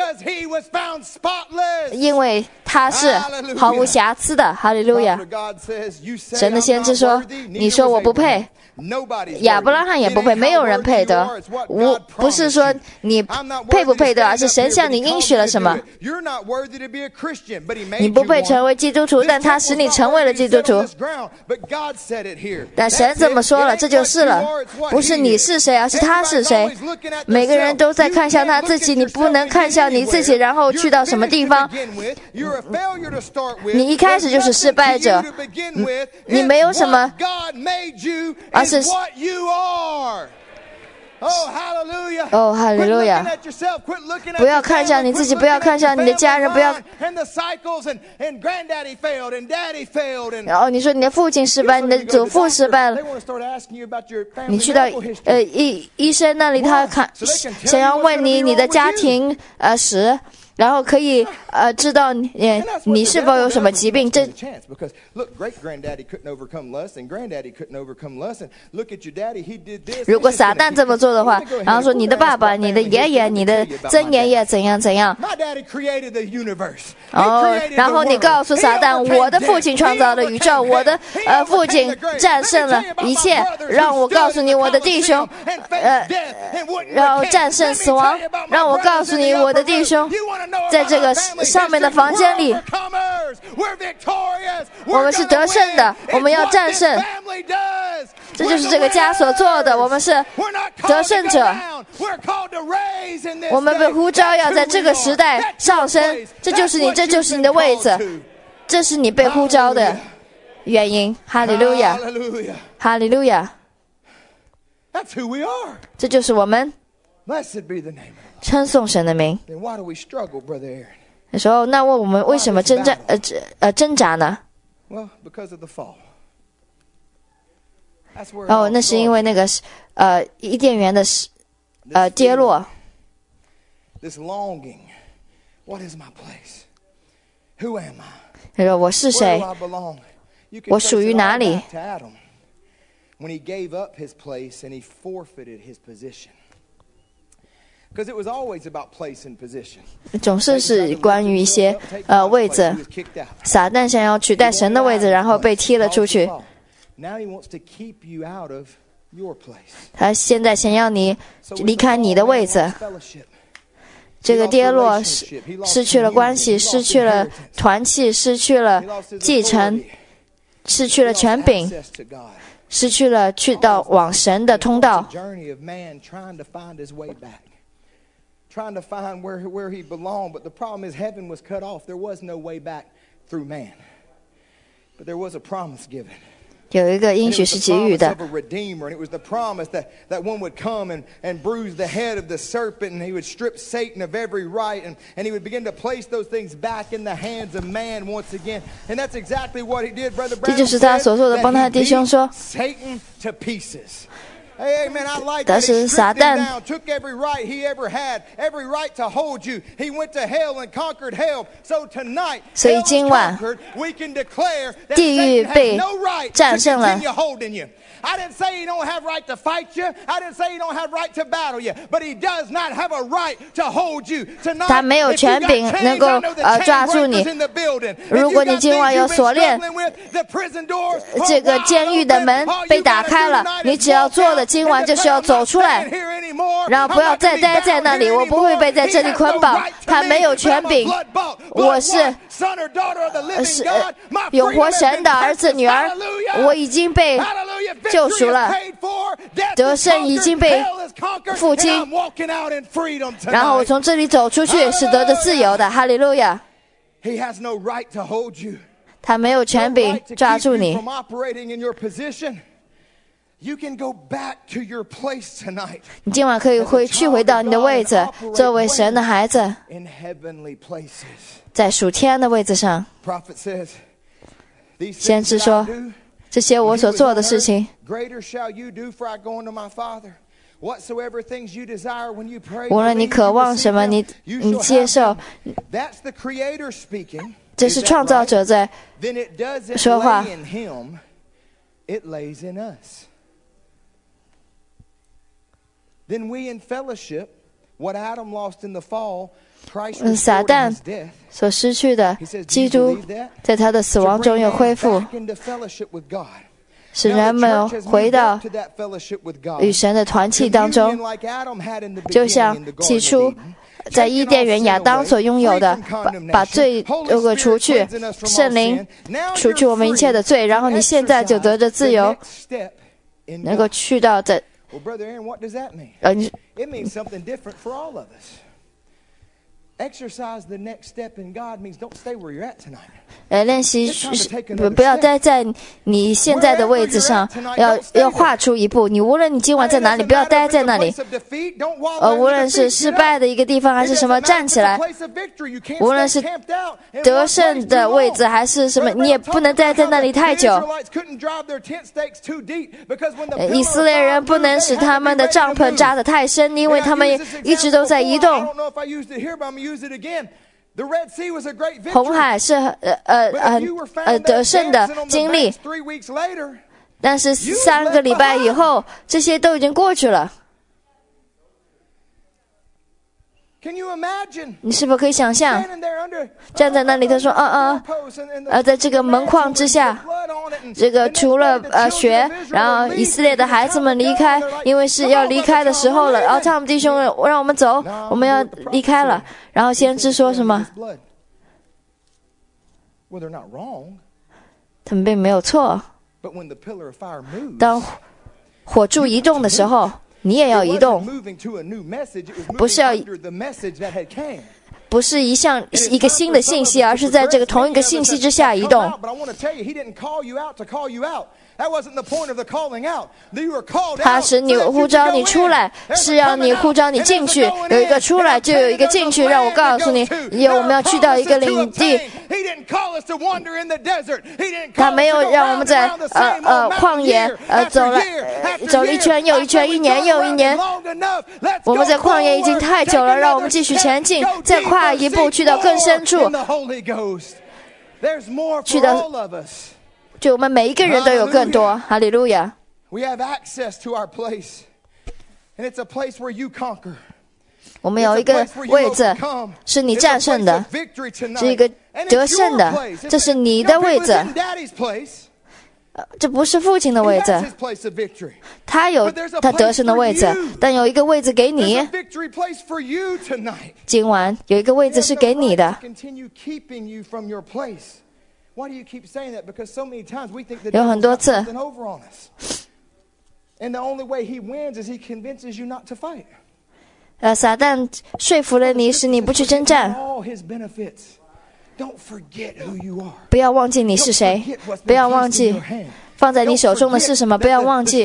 因为他是毫无瑕疵的。哈利路亚。神的先知说，你说我不配，亚伯拉罕也不配，没有人配得。我不是说你配不配得，而是神向你应许了什么。你不配成为基督徒，但他使你成为了基督徒。但神这么说了，这就是了。不是你是谁，而是他是谁。每个人都在看向他自己，你不能看向你自己，然后去到什么地方。你一开始就是失败者，你没有什么，而是哦，哈利路亚！不要看向你自己，不要看向你的家人，不要。然后你说你的父亲失败，你的祖父失败了。你去到医生那里，他想要问你的家庭史。然后可以知道你是否有什么疾病。这如果撒旦这么做的话，然后说你的爸爸、你的爷爷、你的曾爷爷怎样怎样，然后你告诉撒旦，我的父亲创造了宇宙，我的父亲战胜了一切，让我告诉你我的弟兄然后战胜死亡，让我告诉你我的弟兄在这个上面的房间里，我们是得胜的，我们要战胜。这就是这个家所做的，我们是得胜者。我们被呼召要在这个时代上升，这就是你，这就是你的位置，这是你被呼召的原因。哈利路亚，哈利路亚，这就是我们。称颂神的名。你说，那我们为什么挣扎呢？ 那是因为那个伊甸园的跌落。 This longing, what is my place? Who am I? 他说我是谁？ Where do I belong? You can 我属于 trace it 哪 all 里？ back to Adam when he gave up his place and he forfeited his position. Because it was always about place and position. 总是关于一些位置。撒旦想要取代神的位置，然后被踢了出去。 Now he wants to keep you out of your place. 他现在想要你离开你的位置。 Fellowship. 这个跌落失去了关系，失去了团契，失去了继承，失去了权柄， Access to God. 失去了去到往神的通道。 It's a journey of man trying to find his way back. Trying to find where he belonged, but the problem is heaven was cut off. There was no way back through man. But there was a promise given. 有一个应 And it 许 was 是 the 给予 promise 的 of，a redeemer, and it was the promise that one would come and bruise the head of the serpent, and he would strip Satan of every right, and he would begin to place those things back in the hands of man once again. And that's exactly what he did, Brother 这 Branham 就是他 said, 所做的，帮他 that 的弟 he 兄说 beat Satan to pieces. Hey, man, I like 但 that. 是 He 撒 stripped him 旦 down, took every right he ever had, every right to hold you. He went to hell and conquered hell. So tonight, 所以 hell is 今晚 conquered. We can declare that 地狱 Satan 被 has no right to 战胜了。 continue holding you. I didn't say he don't have right to fight you. I didn't say he don't have right to battle you. But he does not have a right to hold you. Tonight, 他没有 if you got 权柄 chains, 能够 I know the chain 抓住你。 breakers in the building. If 如 you 果你 got 今晚 things 有 you've been 锁链， struggling with, the prison doors are 这个 wide 监狱的 open. 门 All 被 you 打 gotta 开 do 了， tonight 你 is 只要 walk 做的 out 今晚 and 就是要 declare, 走 I'm not 出来， staying here anymore. 然后 I'm 不要 not 再 to be 待在 bound 那里， here 我不会 anymore. 被在 He 这里 has 捆 no 绑 right to， 他 me, 没有 but 权 I'm a 柄。 blood-bought, 我是 blood-washed son or daughter of the living God. My 有 freedom 活 has 神 been 的儿子 purchased. 女儿， Hallelujah. 我已经被 Hallelujah. 救 Victory 赎 is 了， paid for. Death 得 is 胜已 conquered. 经被 Hell is conquered. 付 And 清 I'm walking out in freedom 然后我 tonight. 从这里走出去，是得着自由的。哈利路亚！ He has no right to hold you. 他没有 No 权柄 right to 抓 keep 住 you 你。 from operating in your position. You can go back to your place tonight 你今晚可以回到你的位置，作为神的孩子， in heavenly places. 在属天的位置上。 Prophet says, "These 先 things 知 that 说 I do, 这些我 when 所 you was 做 on 的事 earth, 情， greater shall you do, for I go unto my Father. Whatsoever things you desire when you pray, 无论你 believe 渴 you 望 receive 什么， them, 你 you 你 shall 接 have 受， them." That's the Creator speaking. 这 Is 是 that 创造 right? 者在 Then it doesn't 说话。 lay in Him; it lays in us. Then we in fellowship, what Adam lost in the fall, Christ 撒 restored 旦 in His death. 所失去的 He says, "Do 基 you 督 believe that?" 在他的死 To 亡 bring 中又 man 恢复， back into fellowship with God. 使 Now 人 the 们 church has 回 moved 到 up to that fellowship with God. 与神的团契当 Communion 中， like Adam had in the 就 beginning 像 in the 起 Garden 初 of Eden. 在伊甸园亚当所拥有的， Free from condemnation. 把罪 Holy 除 Spirit 去 cleansing us from， 圣 all 灵 sin. Now 除去 you're 我们一切的 free 罪，然后 to 你现在就得着 exercise 自 the 由， next step in 能够 God. 去到这 Well, Brother Aaron, what does that mean? 你 It means something different for all of us. Exercise the next step in God means don't stay where you're at tonight. 练习不要待在你现在的位置上，要跨出一步。你无论你今晚在哪里，不要待在那里。无论是失败的一个地方还是什么，站起来。无论是得胜的位置还是什么，你也不能待在那里太久。以色列人不能使他们的帐篷扎得太深，因为他们一直都在移动。红海是得胜的经历，但是3个礼拜以后，这些都已经过去了。你是否可以想象，站在那里，他说，在这个门框之下，这个除了血，然后以色列的孩子们离开，因为是要离开的时候了。然后他们弟兄让我们走，我们要离开了。然后先知说什么？他们并没有错。当火柱移动的时候，你也要移动，不是要不是一个新的信息，而是在这个同一个信息之下移动。他使你呼召你出来，是要你呼召你进去。有一个出来，就有一个进去。让我告诉你，我们要去到一个领地。他没有让我们在旷野走一圈又一圈，一年又一年。我们在旷野已经太久了，让我们继续前进，再跨一步去到更深处，去到就我们每一个人都有更多。哈利路亚。我们有一个位置是你战胜的，是一个得胜的，这是你的位置。这不是父亲的位置，他有他得胜的位置，但有一个位置给你。今晚有一个位置是给你的。有很多次撒旦说服了你，使你不去征战。不要忘记你是谁，不要忘记放在你手中的是什么，不要忘记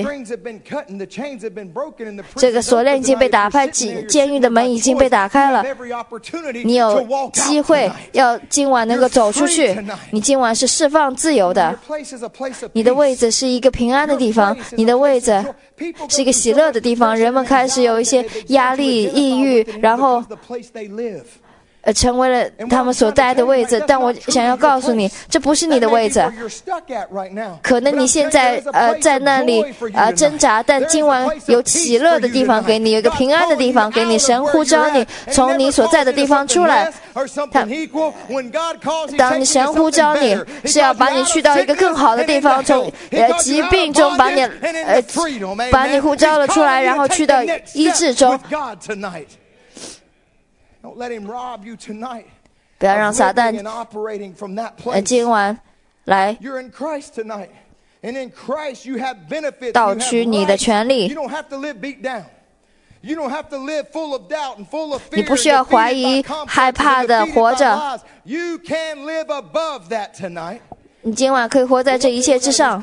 这个锁链已经被打开，监狱的门已经被打开了。你有机会要今晚能够走出去，你今晚是释放自由的。你的位置是一个平安的地方，你的位置是一个喜乐的地方。人们开始有一些压力、抑郁，然后成为了他们所在的位置，但我想要告诉你，这不是你的位置。可能你现在在那里挣扎，但今晚有喜乐的地方给你，有一个平安的地方给你。神呼召你从你所在的地方出来。当神呼召你，是要把你去到一个更好的地方，从疾病中把你呼召了出来，然后去到医治中。不要让撒旦今晚来盗取你的权利。你不需要怀疑、害怕的活着。你今晚可以活在这一切之上。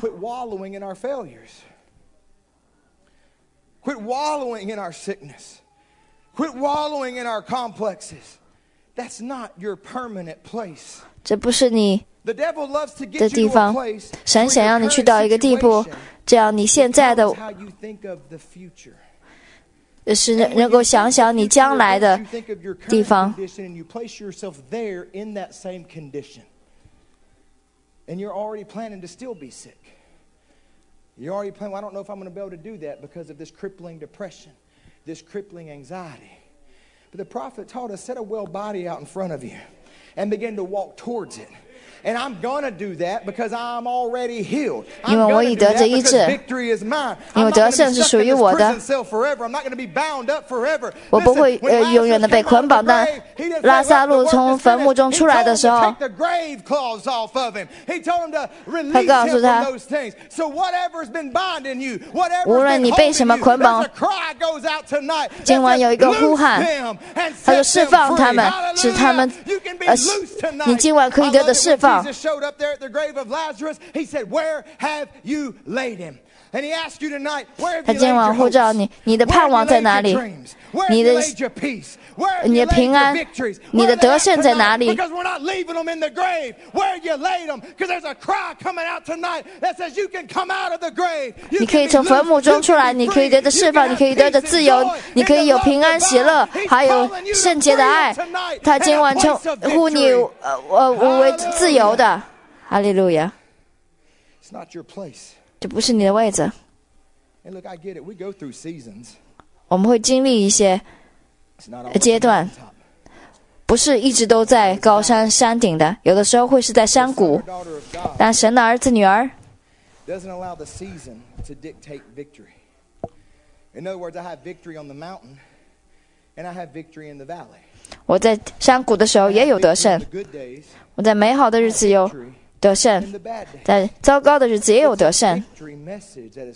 Quit wallowing in our complexes. That's not your permanent place. 这不是你的地方。神想要你去到一个地步，这样你现在的是能够想想你将来的地方。 And you're already planning to still be sick. You're already planning, well, I don't know if I'm going to be able to do that because of this crippling depression, this crippling anxiety. But the prophet taught us, set a well body out in front of you and begin to walk towards it. And I'm going to do that because I'm already healed. I'm going to do that because victory is mine. I'm not going to be stuck in this prison cell forever. I'm not going to be bound up forever. 我不会永远的被捆绑。但拉撒路从坟墓中出来的时候，他告诉他，无论你被什么捆绑，今晚有一个呼喊，他说释放他们，使他们你今晚可以得到释放。 Jesus showed up there at the grave of Lazarus. He said, "Where have you laid him?" And he asked you tonight, "Where have you laid your hopes? 他今晚呼召你，你的盼望在哪里？你的平安，你的得胜在哪里？ Because we're not leaving them in the grave. Where you laid them? Because there's a cry coming out tonight that says you can come out of the grave. 你可以从坟墓中出来，你可以得到释放，你可以得到自由，你可以有平安喜乐，还有圣洁的爱。他今晚称呼你为自由的，哈利路亚。这不是你的位置。我们会经历一些阶段，不是一直都在高山山顶的，有的时候会是在山谷。但神的儿子女儿我在山谷的时候也有得胜，我在美好的日子有得胜，在糟糕的日子也有得胜。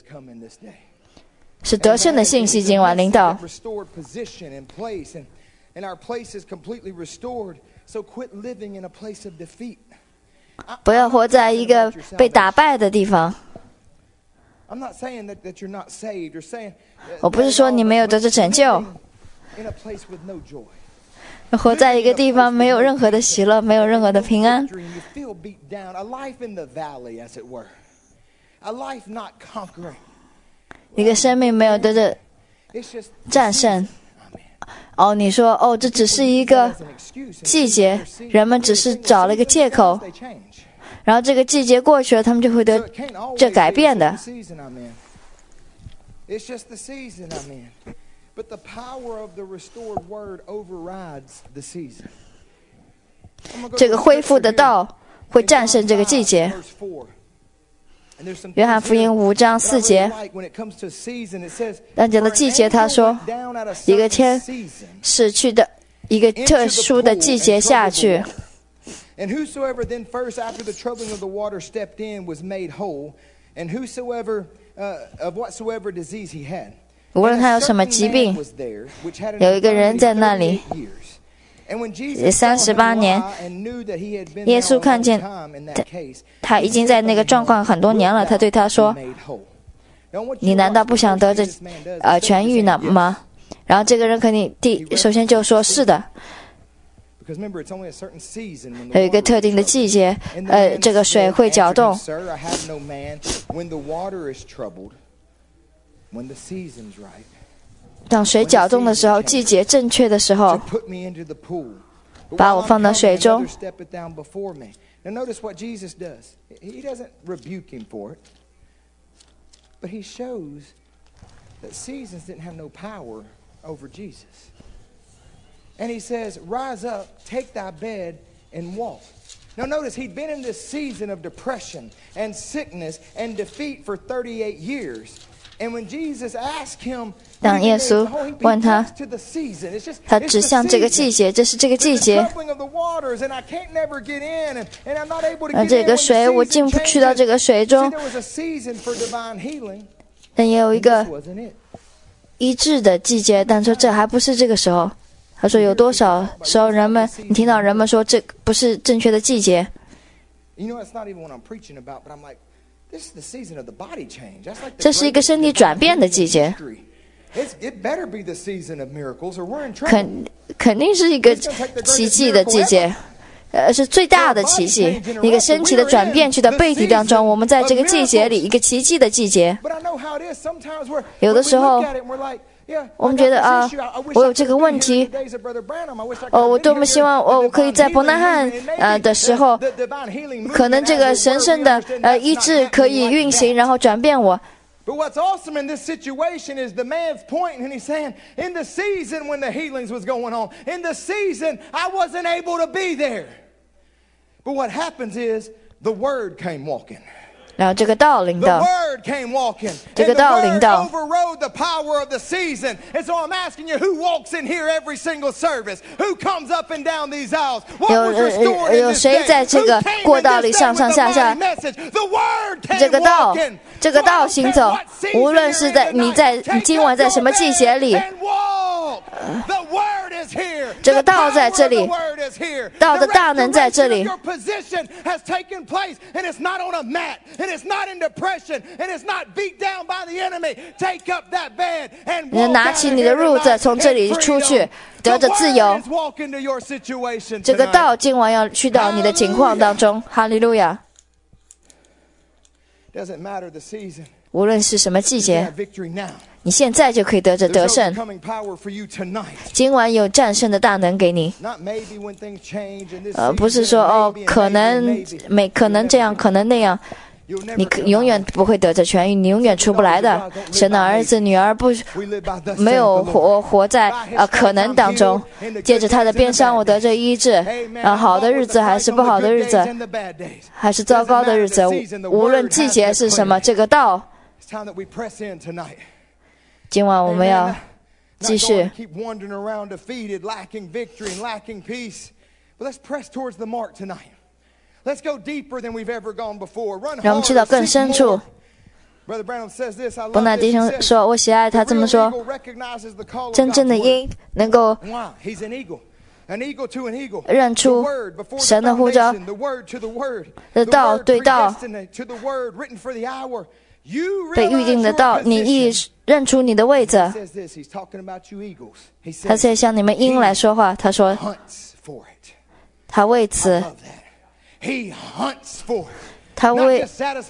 是得胜的信息今晚临到。 and our place is completely restored. So quit living in a place of defeat. 不要活在一个被打败的地方。 I'm not saying that you're not saved. You're saying 我不是说你没有得着拯救， in a place with no joy. 活在一个地方没有任何的喜乐，没有任何的平安。 You feel beat down, a life in the valley, as it were, a life not conquering. 一个生命没有得着 It's just 战胜。哦，你说哦，这只是一个 an excuse. 季节，人们只是找了一个借口， They change. 然后这个季节过去了，他们就会 So 得 it can't always 这改 be 变 just 的 the。season I'm in. It's just the season I'm in. But the power of the restored word overrides the season. I'm gonna go 这 to 个 the 恢复的 scripture 道会 here. 战胜这个季 In 节。 John 5, verse 4. And there's some 约翰 things 福音 here 5章 that I 4节 really like when it comes to season. It says, 当讲到 "For an 季节，他 angel 说 went down at a 一个 certain 天 season 是去的一个特殊的季节下去， And whosoever then first after the troubling of the water stepped in was made whole, and whosoever of whatsoever disease he had. 无论 And 他 a 有什么 certain 疾 man 病， was there, which had an 有一个人 infirmity 在那里 38 years. And when 也 Jesus saw 38 him 年 lie and knew that he had been 耶 there 稣 a 看 long 见 time in that case, 他已经在那个状况很多年了，他对他说 be made whole. Now, I want you 你 to 难道 watch 不 the 想 first 得 thing 着 this man does. Instead of 痊愈 just 呢 saying 吗？然后这个人肯定首先就说是的， Because remember, it's only a certain season when 有 the 一个 water 特 is 定的 troubled. 季节， And the man 这个水 said, 会搅 "Answered him, 动。 Sir, I have no man when the water is troubled, when the season's right, 当水搅动的时候，季节正确的时 to 候， put me into the pool. But 把 while 我 I'm 放到 coming, 水中。 another steppeth down before me." Now notice what Jesus does. He doesn't rebuke him for it, but he shows that seasons didn't have no power over Jesus. And he says, "Rise up, take thy bed, and walk." Now notice he'd been in this season of depression and sickness and defeat for 38 years. And when Jesus asked him, 当耶稣问他，他指向这个季节，这是这个季节。这个水我进不去到这个水中，但也有一个医治的季节，但说这还不是这个时候。他说有多少时候人们，你听到人们说这不是正确的季节。这是一个身体转变的季节，肯定是一个奇迹的季节，是最大的奇迹，一个身体的转变去到背体当中。我们在这个季节里，一个奇迹的季节。有的时候我们觉得啊，我有这个问题，我多么希望我可以在伯南汉的时候，可能这个神圣的医治可以运行，然后转变我。 But what's awesome in this situation is the man's pointing and he's saying, in the season when the healings was going on, in the season I wasn't able to be there. But what happens is the word came walking. 然后这个道领到，这个道领到。 overrode the power of the season. And so I'm asking you, who walks in here every single service? Who comes up and down these aisles? What was restored in this day? 有谁在这个过道里上上下下？这个道，这个道行走，无论是在你今晚在什么季节里，这个道在这里，道的大能在这里。你拿起你的褥子，从这里出去，得着自由。这个道今晚要去到你的情况当中，哈利路亚。无论是什么季节，你现在就可以得着得胜。今晚有战胜的大能给你，不是说可能这样，可能那样。你永远不会得着痊愈，你永远出不来的。神的儿子、女儿没有活在可能当中。借着他的鞭伤，我得着医治。好的日子还是不好的日子，还是糟糕的日子，无论季节是什么，这个道，今晚我们要继续。让我们去到更深处， 伯纳弟兄说，我喜爱他这么说，真正的鹰能够认出神的呼召的道对道，被预定的道，你一认出你的位置。他在向你们鹰来说话，他说他为此，他为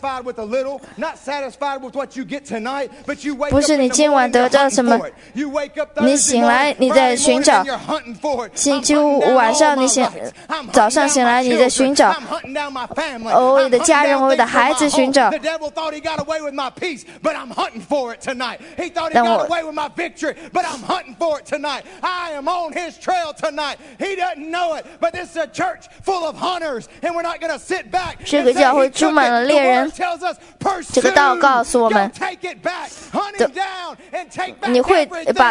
不是你今晚得到什么，你醒来你在寻找，星期五晚上你早上醒来你在寻找，我的家人，我的孩子寻找。但这个教会充满了猎人，这个道告诉我们，你会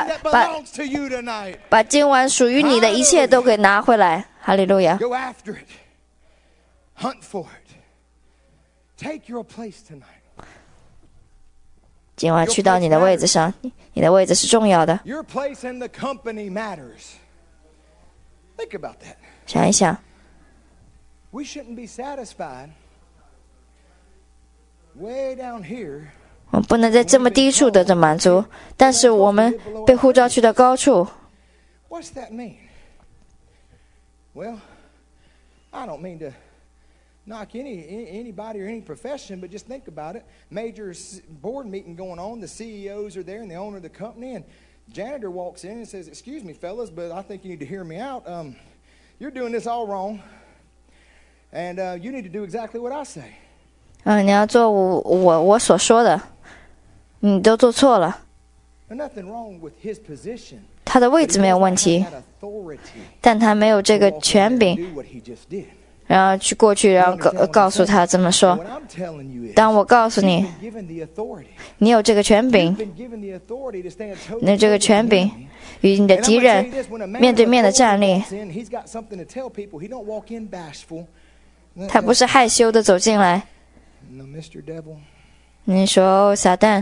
把今晚属于你的一切都给拿回来。哈利路亚！今晚去到你的位置上，你的位置是重要的。想一想。我们不能在这么低处得着满足，但是我们被呼召去到高处。 knock anybody or any profession, but just think about it. Major board meeting going on. The CEOs are there and the owner of the company, and janitor walks in and says, "Excuse me, fellas, but I think you need to hear me out. You're doing this all wrong, and you need to do exactly what I say." 你要做我所说的，你都做错了。他的位置没有问题，但他没有这个权柄。然后过去，然后告诉他这么说。当我告诉你，你有这个权柄，你有这个权柄与你的敌人面对面的站立。他不是害羞的走进来。你说，撒旦，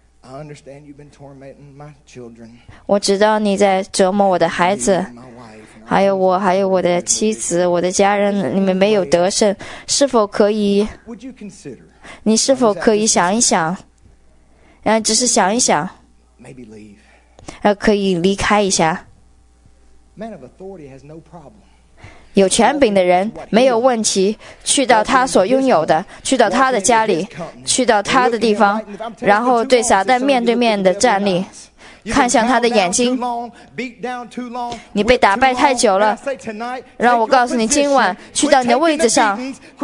我知道你在折磨我的孩子。还有我的妻子，我的家人，你们没有得胜，是否可以？你是否可以想一想？只是想一想，可以离开一下。有权柄的人没有问题，去到他所拥有的，去到他的家里，去到他的地方，然后对撒旦面对面的站立。看向他的眼睛，你被打败太久了，让我告诉你，今晚去到你的位置上，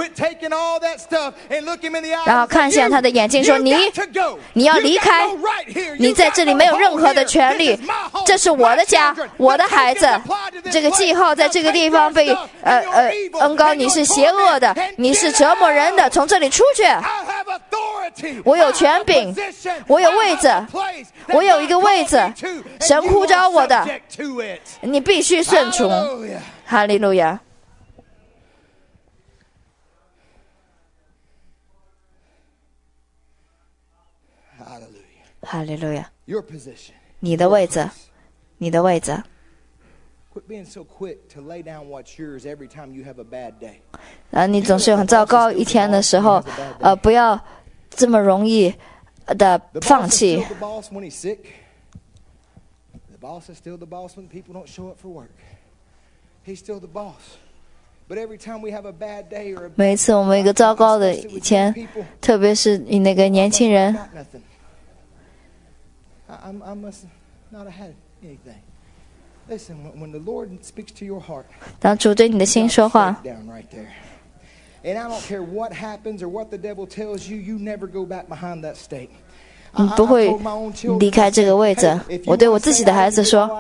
然后看向他的眼睛说，你要离开，你在这里没有任何的权利，这是我的家，我的孩子，这个记号在这个地方被恩膏，你是邪恶的，你是折磨人的，从这里出去。我有权柄，我有位置，我有一个位置，神呼召我的，你必须顺从。哈利路亚！哈利路亚！你的位置，你的位置。你总是有很糟糕一天的时候，不要这么容易的放弃。每一次我们一个糟糕的一天，特别是你那个年轻人，当主对你的心说话， 不会离开这个位置。我对我自己的孩子说，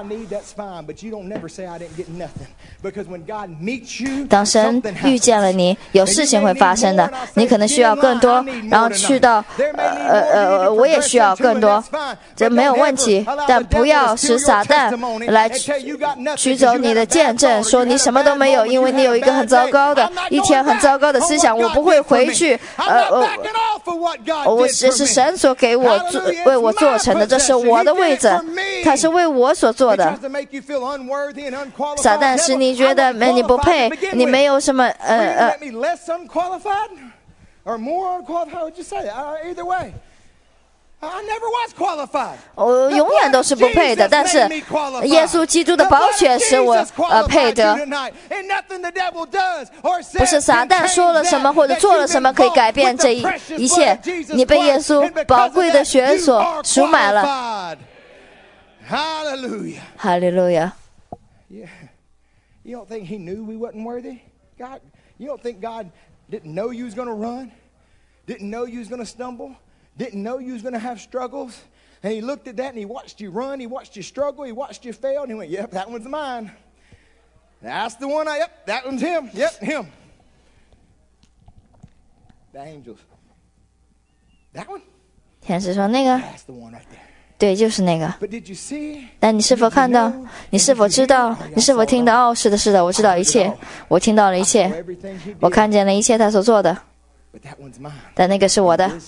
当神遇见了你，有事情会发生的，你可能需要更多，然后去到我也需要更多，这没有问题，但不要使撒旦来取走你的见证，说你什么都没有，因为你有一个很糟糕的一天，很糟糕的思想。我不会回去，我这是神所给我为我做成的，这是我的位置，他是为我所做的。撒旦使你觉得你不配，你没有什么我永远都是不配的，但是耶稣基督的宝血使我配得。不是撒旦说了什么或者做了什么可以改变这一切，你被耶稣宝贵的血所赎买了。哈利路亚。 You don't think he knew we wasn't worthy? God, you don't think God didn't know you was going to run? Didn't know you was going to stumble? Didn't know you was going to have struggles? And he looked at that and he watched you run, he watched you struggle, he watched you fail, and he went, yep, that one's mine. That's the one, yep, that one's him, yep, him. The angels. That one? 天使说那个 That's the one right there. 对，就是那个。 But did you see? 但你是否看到？你是否知道？你是否听到？哦，是的，是的，我知道一切，我听到了一切，我看见了一切他所做的。但那个是我的。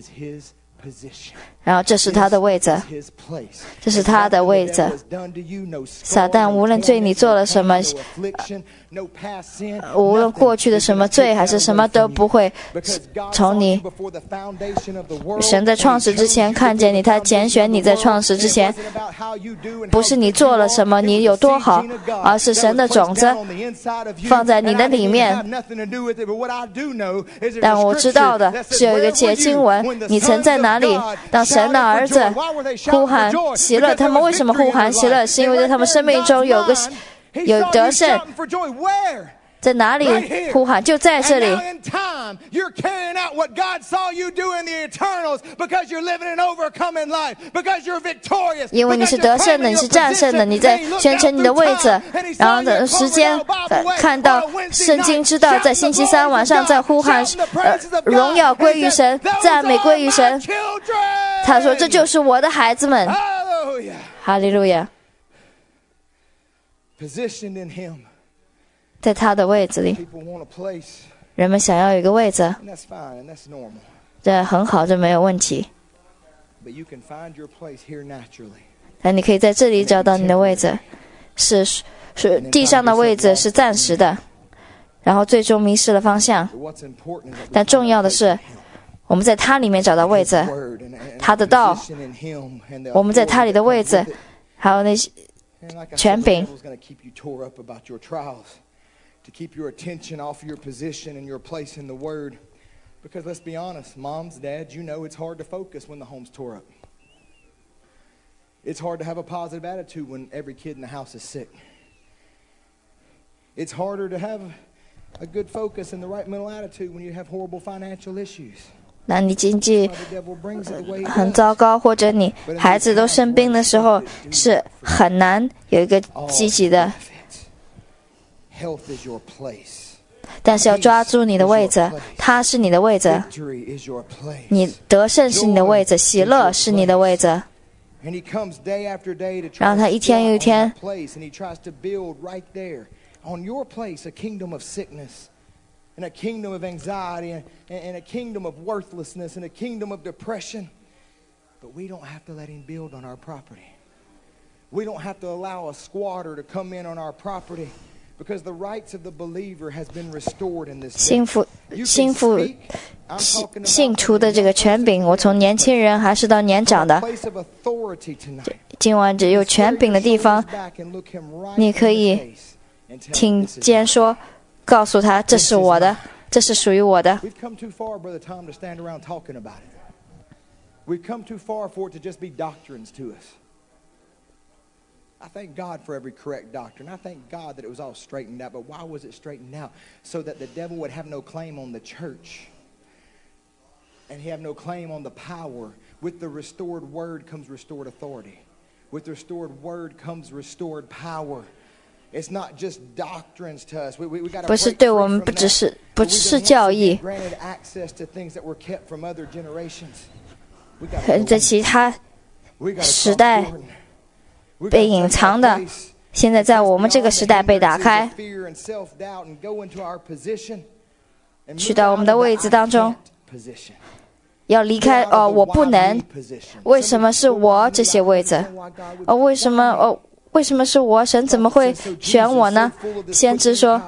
然后这是他的位置，这是他的位置。撒旦无论对你做了什么，无论过去的什么罪还是什么都不会从你。神在创始之前看见你，他拣选你在创始之前，不是你做了什么，你有多好，而是神的种子放在你的里面。但我知道的是有一个节经文，你曾在哪里？当神的儿子呼喊喜乐，他们为什么呼喊喜乐？是因为在他们生命中有得胜。在哪里呼喊？就在这里。因为你是得胜的，你是战胜的，你在宣称你的位置。然后的时间看到圣经知道，在星期三晚上在呼喊荣耀归于神，赞美归于神。他说这就是我的孩子们。哈利路亚。在他的位置里，人们想要有一个位置，这很好，这没有问题。但你可以在这里找到你的位置，是地上的位置是暂时的，然后最终迷失了方向。但重要的是，我们在他里面找到位置，他的道，我们在他里的位置，还有那些权柄。 To keep your attention off your position and your place in the Word. Because let's be honest, moms, dads, you know it's hard to focus when the home's tore up. It's hard to have a positive attitude when every kid in the house is sick. It's harder to have a good focus and the right mental attitude when you have horrible financial issues. 那你经济很糟糕，或者你孩子都生病的时候，是很难有一个积极的。但是要抓住你的位置，它是你的位置，你得胜是你的位置，喜乐是你的位置。然后他一天又一天 on your place a kingdom of sickness and a kingdom of anxiety and a kingdom of worthlessness and a kingdom of depression. But we don't have to let him build on our property. We don't have to allow a squatter to come in on our property. Because the rights of the believer has been restored in this. 信徒的这个权柄，我从年轻人还是到年长的，今晚只有权柄的地方，你可以听见说，告诉他这是我的，这是属于我的。 We've come too far, Brother Tom, to stand around talking about it. We've come too far for it to just be doctrines to us. I thank God for every correct doctrine. I thank God that it was all straightened out. But why was it straightened out? So that the devil would have no claim on the church. And he have no claim on the power. With the restored word comes restored authority. With the restored word comes restored power. It's not just doctrines to us. We got to 不是对我们不是教义， granted access to things that were kept from other generations. 在其他时代被隐藏的，现在在我们这个时代被打开，去到我们的位置当中。要离开我不能，为什么是我这些位置？为什么是我？神怎么会选我呢？先知说，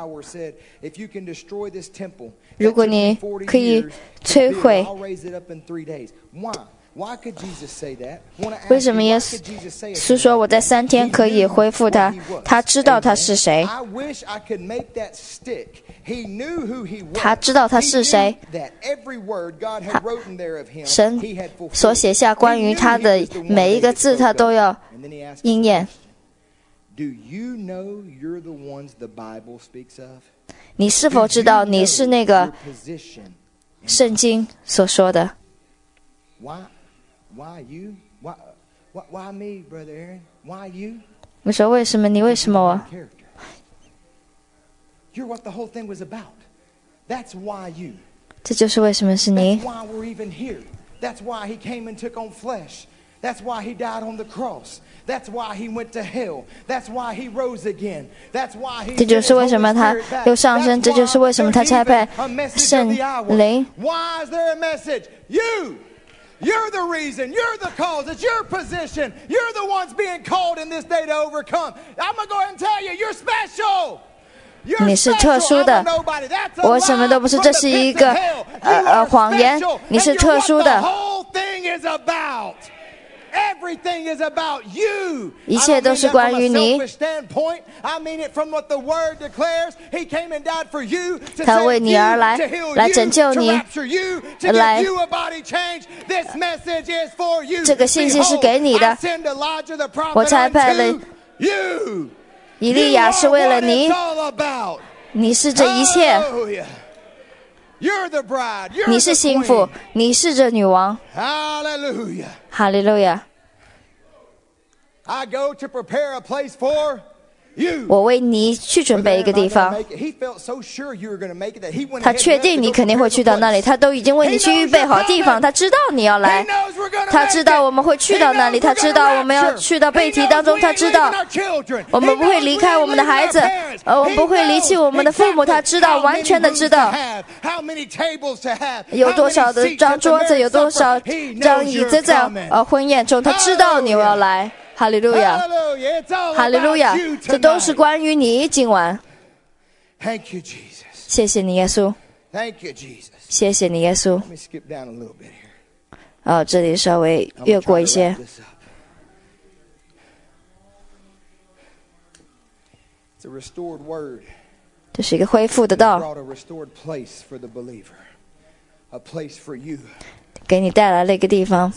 如果你可以摧毁，为什么耶稣说我在3天可以恢复他？他知道他是谁，他知道他是谁。神所写下关于他的每一个字，他都要应验。你是否知道你是那个圣经所说的？ Why you? Why me, Brother Aaron? Why you? 我说为什么你？为什么我？ You're what the whole thing was about. That's why you. 这就是为什么是你。 That's why we're even here. That's why he came and took on flesh. That's why he died on the cross. That's why he went to hell. That's why he rose again. That's why he. 这就是为什么他又上升，这就是为什么他差派圣灵。 Why is there a message? You. You're the reason. You're the cause. It's your position. You're the ones being called in this day to overcome. I'm going to go ahead and tell you, you're special. 你是特殊的，我什么都不是，这是一个谎言。你是特殊的。 Everything is about you. 一切都是关于你。 I mean it from what the word declares. He came and died for you. 他为你而来，来拯救你，来。这个信息是给你的。我差派了以利亚是为了你，你是这一切。你是心腹，你是这女王。哈利路亚！我为你去准备一个地方。他确定你肯定会去到那里，他都已经为你去预备好地方。他知道你要来，他知道我们会去到那里，他知道我们要去到背题当中，他知道我们不会离开我们的孩子，我们不会离弃我们的父母。他知道，完全的知道有多少的张桌子，有多少张椅子在婚宴中。他知道你要来。哈利路亚，哈利路亚，这都是关于你今晚。谢谢你，耶稣。谢谢你，耶稣。这里稍微越过一些。这是一个恢复的道，给你带来了一个地方。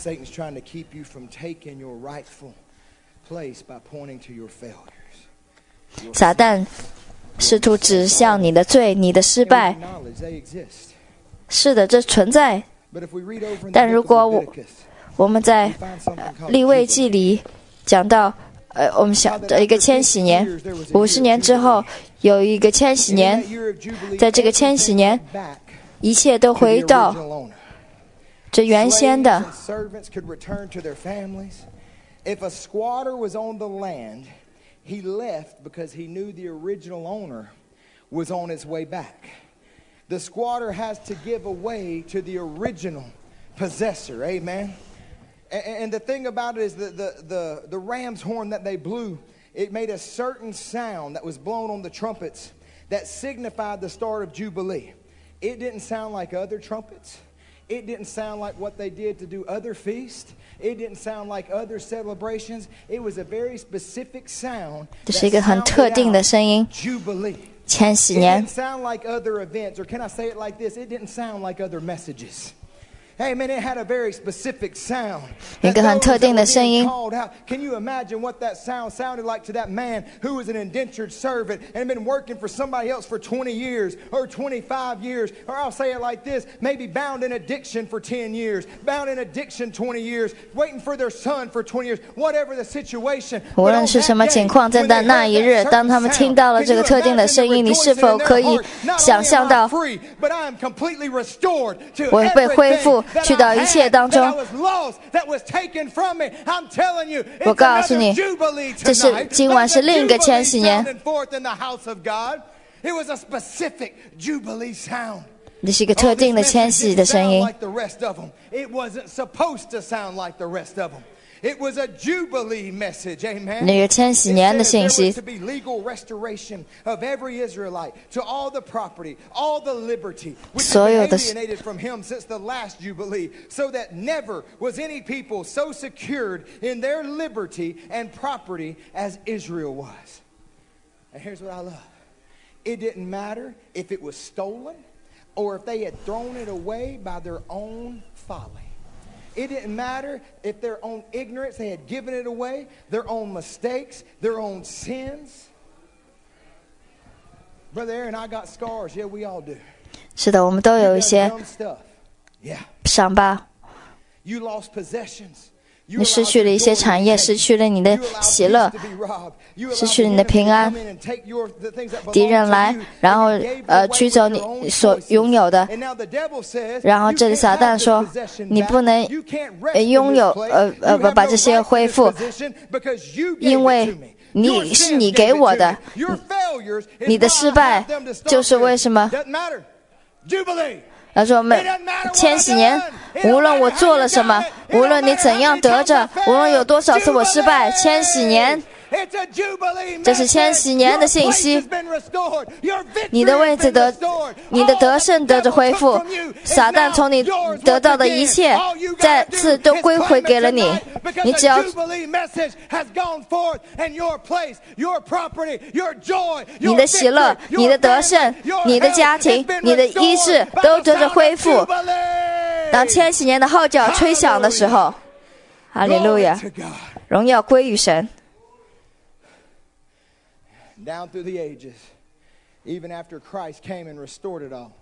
撒旦试图指向你的罪，你的失败。是的，这存在。但如果我们在利未记里讲到，我们想的一个千禧年，50年之后有一个千禧年，在这个千禧年，一切都回到这原先的。 If a squatter was on the land, he left because he knew the original owner was on his way back. The squatter has to give away to the original possessor. Amen. And the thing about it is that the ram's horn that they blew, it made a certain sound that was blown on the trumpets that signified the start of Jubilee. It didn't sound like other trumpets. It didn't sound like what they did to do other feasts. It didn't sound like other celebrations. It was a very specific sound. 这是一个很特定的声音。千禧年。 It didn't sound like other events, or can I say it like this? It didn't sound like other messages. Amen. It had a very specific sound. 一个很特定的声音。 Can you imagine what that sound sounded like to that man who was an indentured servant and had been working for somebody else for 20 years or 25 years? Or I'll say it like this, maybe bound in addiction for 10 years, bound in addiction 20 years, waiting for their son for 20 years, whatever the situation. 无论是什么情况，在那一日，当他们听到了这个特定的声音，你是否可以想象到我被恢复去到一切当中？我告诉你，这是今晚是另一个千禧年。这是一个特定的千禧的声音。 It was a jubilee message, amen. 那个千禧年的信息。 To be legal restoration of every Israelite, to all the property, all the liberty, which had been alienated from him since the last jubilee, so that never was any people so secured in their liberty and property as Israel was. And here's what I love. It didn't matter if it was stolen or if they had thrown it away by their own folly. It didn't matter if their own ignorance, they had given it away, their own mistakes, their own sins. Brother Aaron, I got scars. Yeah, we all do. 是的，我们都有一些伤疤。 You lost possessions. 你失去了一些产业，失去了你的喜乐，失去了你的平安。敌人来，然后取走你所拥有的。然后这里撒旦说，你不能拥有把这些恢复，因为你给我的，你的失败就是为什么？他说：“我们千禧年，无论我做了什么，无论你怎样得着，无论有多少次我失败，千禧年，这是千禧年的信息。你的位置你的得胜得着恢复，撒旦从你得到的一切，再次都归回给了你。你只要你的喜乐、你的得胜、你的家庭、你的医治都得着恢复。当千禧年的号角吹响的时候，哈利路亚，荣耀归于神。” Down through the ages, even after Christ came and restored it all,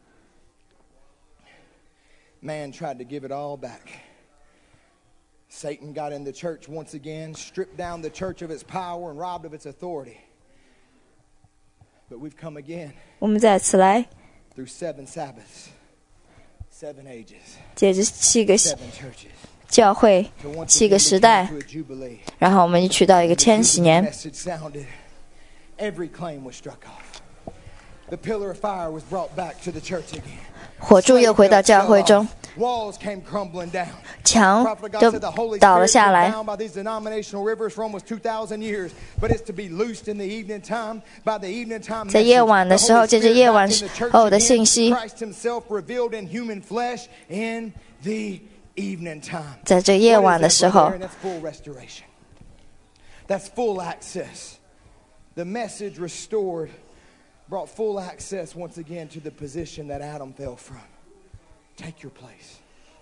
man tried to give it all back. Satan got in the church once again, stripped down the church of its power and robbed of its authority. But we've come again 我们再次来 through 7 Sabbaths, 7 ages, 借着7个 7 churches. 教会7个时代，然后我们去到一个千禧年。 Every claim was struck off. The pillar of fire was brought back to the church again. 火柱又回到教会中， Walls came crumbling down. 墙都倒了下来。 By these denominational rivers for almost 2,000 years, but it's to be loosed in the evening time. By the evening time, 在夜晚的时候，借着夜晚后的信息， Christ Himself revealed in human flesh in the evening time. 在这夜晚的时候， That's full restoration. That's full access. The message restored brought full access once again to the position that Adam fell from. Take your place.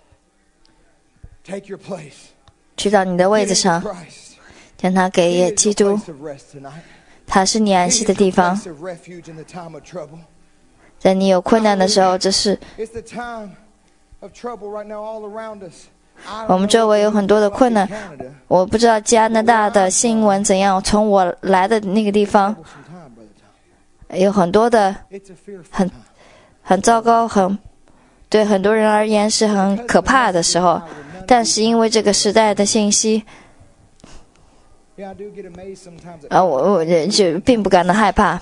Take your place. 去到你的位置上，将它给基督。它是你安息的地方。在你有困难的时候，这是。我们周围有很多的困难，我不知道加拿大的新闻怎样。从我来的那个地方，有很多的很糟糕，对很多人而言是很可怕的时候。但是因为这个时代的信息，我就并不感到害怕。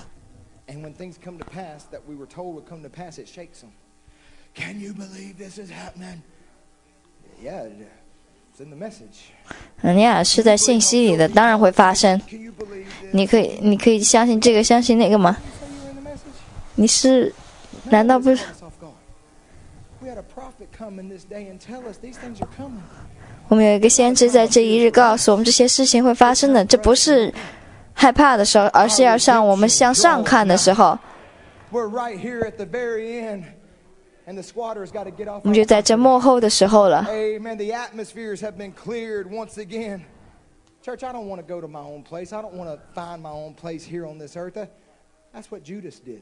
是在信息里的，当然会发生。你可以相信这个，相信那个吗？你是，难道不是？我们有一个先知在这一日告诉我们这些事情会发生的，这不是害怕的时候，而是要让我们向上看的时候。 我们就在这末后的时候了。 Amen. The atmospheres have been cleared once again. Church, I don't want to go to my own place. I don't want to find my own place here on this earth. That's what Judas did.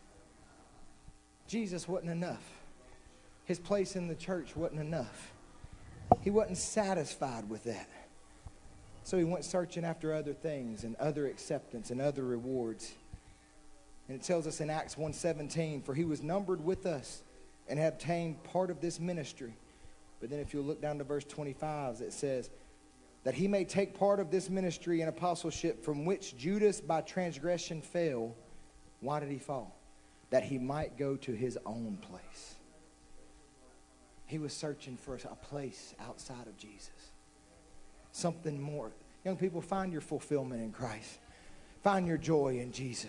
Jesus wasn't enough. His place in the church wasn't enough. He wasn't satisfied with that. So he went searching after other things and other acceptance and other rewards. And it tells us in Acts 1:17, for he was numbered with us and had obtained part of this ministry. But then if you look down to verse 25, it says, that he may take part of this ministry and apostleship from which Judas by transgression fell. Why did he fall? That he might go to his own place. He was searching for a place outside of Jesus. Something more. Young people, find your fulfillment in Christ. Find your joy in Jesus.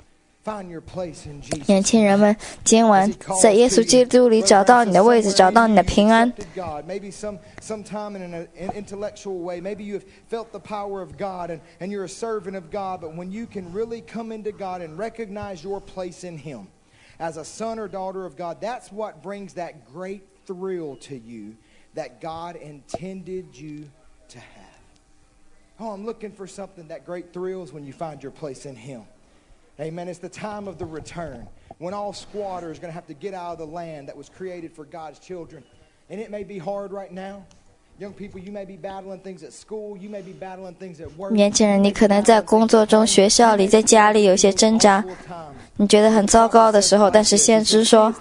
年轻人们，今晚在耶稣基督里找到你的位置，找到你的平安。 Maybe sometime in an intellectual way, maybe you have felt the power of God and you're a servant of God, but when you can really come into God and recognize your place in Him as a son or daughter of God, that's what brings that great thrill to you that God intended you to have. Oh, I'm looking for something. That great thrill is when you find your place in Him. Amen. It's the time of the return when all squatters are going to have to get out of the land that was created for God's children. And it may be hard right now. Young people, you may be battling things at school. You may be battling things at work. 年轻人，你可能在工作中、学校里、在家里有些挣扎，你觉得很糟糕的时候，但是先知说，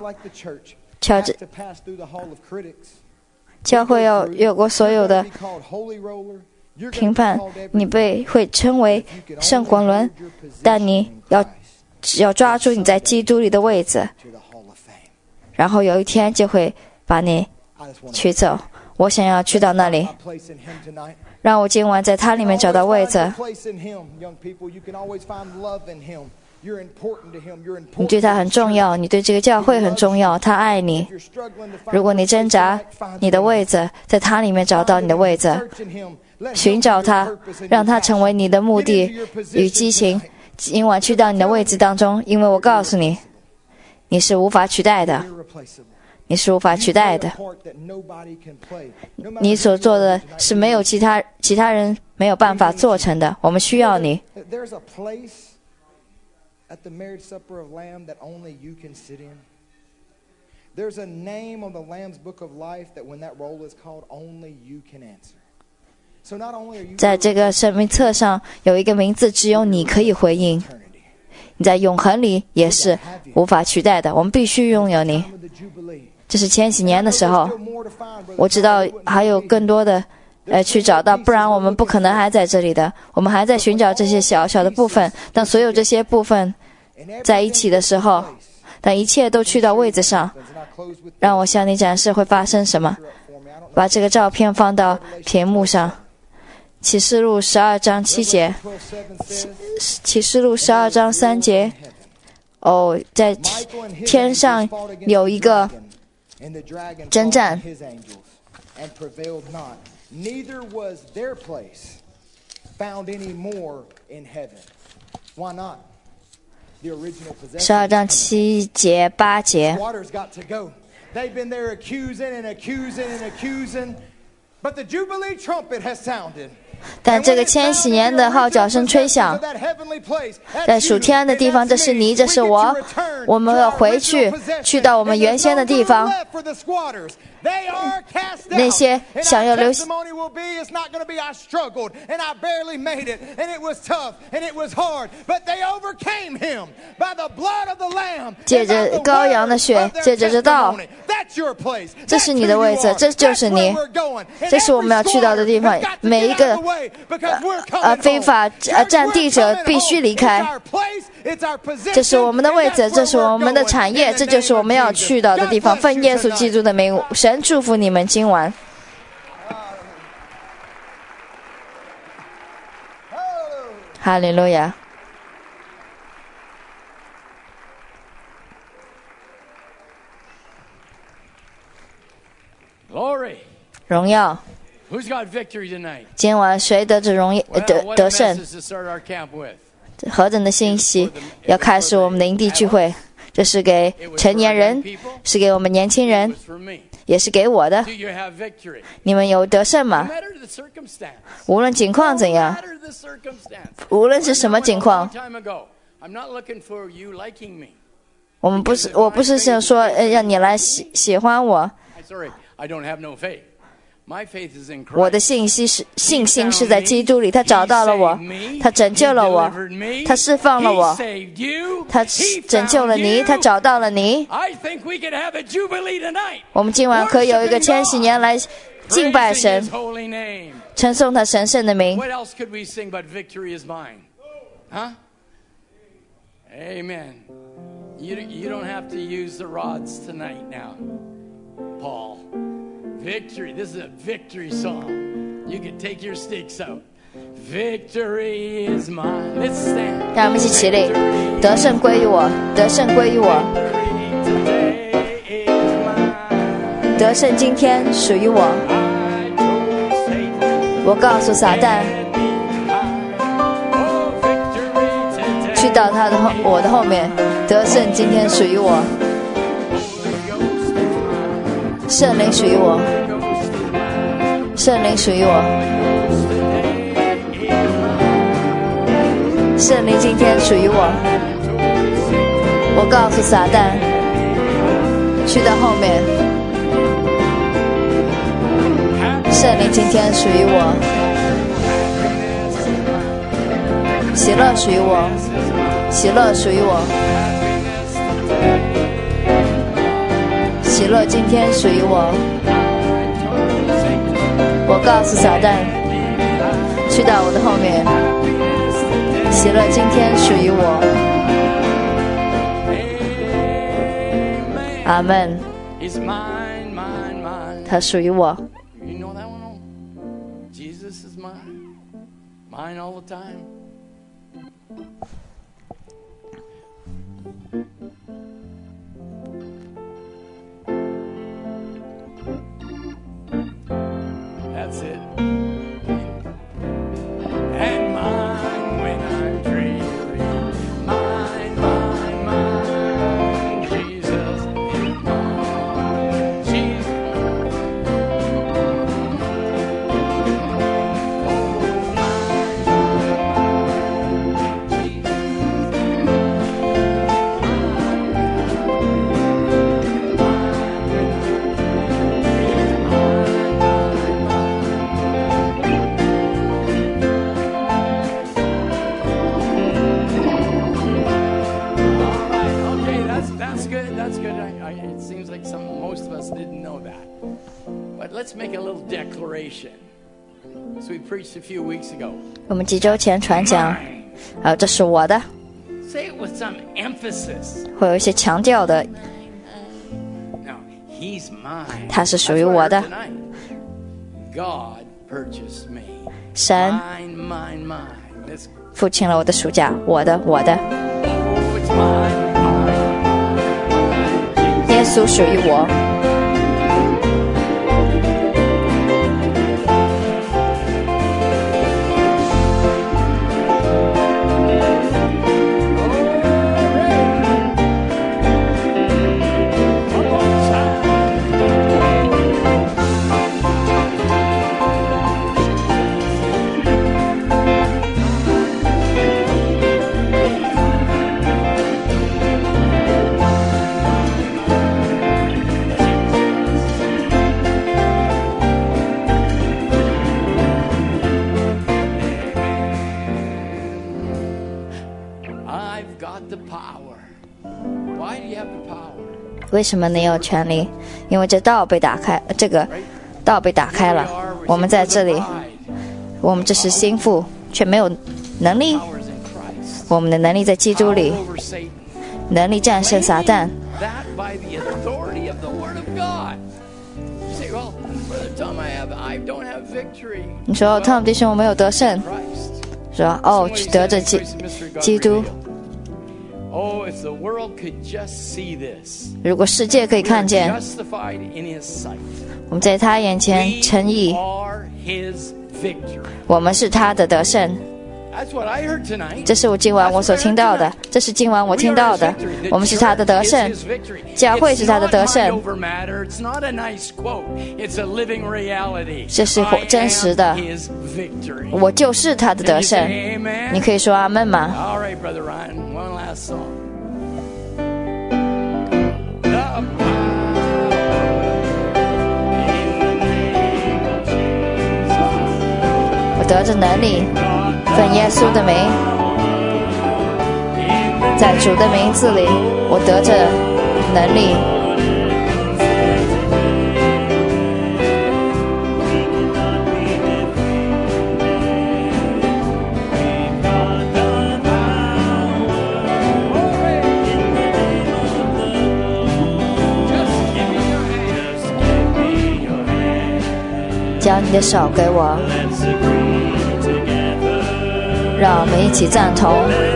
教会要越过所有的评判，你会称为圣光轮，但你要抓住你在基督里的位置，然后有一天就会把你取走。我想要去到那里，让我今晚在他里面找到位置。你对他很重要，你对这个教会很重要，他爱你。如果你挣扎你的位置，在他里面找到你的位置，寻找他，让他成为你的目的与激情。今晚去到你的位置当中，因为我告诉你，你是无法取代的，你是无法取代的。你所做的是没有其他人没有办法做成的，我们需要你。 There's a name on the Lamb's Book of Life that when that roll is called, only you can answer. 在这个生命册上有一个名字，只有你可以回应。你在永恒里也是无法取代的，我们必须拥有你。这是千禧年的时候，我知道还有更多的去找到，不然我们不可能还在这里的。我们还在寻找这些小小的部分，当所有这些部分在一起的时候，当一切都去到位置上，让我向你展示会发生什么。把这个照片放到屏幕上。启示录12章7节，启示录12章3节。哦，在天上有一个征战。12章7节8节。 They've been there accusing and accusing and accusing, but the Jubilee trumpet has sounded. 但这个千禧年的号角声吹响，在属天的地方，这是你，这是我，我们要回去，去到我们原先的地方。那些想要留借着羔羊的血，借着这道，这是你的位置，这就是你，这是我们要去到的地方。每一个非法占地者必须离开，这是我们的位置，这是我们的产业，这就是我们要去到的地方。奉耶稣基督的名，神祝福你们今晚。哈利路亚。荣耀。今晚谁得着荣耀得胜？何等的信息要开始我们的营地聚会。 这是给成年人，是给我们年轻人，也是给我的。你们有得胜吗？无论情况怎样，无论是什么情况，我不是想说让你来喜欢我。我的信心是在基督里，他找到了我，他拯救了我，他释放了我，他拯救了你，他找到了你。我们今晚可以有一个千禧年来敬拜神，称颂他神圣的名。 Amen. You don't have to use the rods tonight now, Paul. Victory. This is a victory song. You can take your sticks out. Victory is mine. Let's stand. 让我们一起起立，得胜归于我，得胜归于我。得胜今天属于我。我告诉撒旦，去到我的后面，得胜今天属于我。圣灵属于我，圣灵属于我，圣灵今天属于我。我告诉撒旦，去到后面，圣灵今天属于我，喜乐属于我，喜乐属于我。喜乐今天属于我。我告诉撒旦，去到我的后面。喜乐今天属于我。阿们。他属于我。 That's it. And mine when I'm dreary. Mine, mine, mine. Jesus is mine. Jesus. Oh, it seems like most of us didn't know that. But let's make a little declaration. So we preached a few weeks ago. 我们几周前传讲，这是我的。 Say it with some emphasis. 会有一些强调的。 No, he's mine. 他是属于我的。 God purchased me. 神 Mine, mine, mine. 付清了我的赎价，我的，我的。 Oh, it's mine. 耶稣属于我。为什么你有权利？因为这道被打开，这个道被打开了。我们在这里，我们这是心腹，却没有能力。我们的能力在基督里，能力战胜撒旦。你说汤姆弟兄我没有得胜，说去得着基督。如果世界可以看见，我们在他眼前称义，我们是他的得胜。 这是我今晚我所听到的，这是今晚我听到的。我们是他的得胜，教会是他的得胜，这是真实的。我就是他的得胜。你可以说阿们吗？我得着能力，奉耶稣的名，在主的名字里，我得着能力。将你的手给我，让我们一起赞同。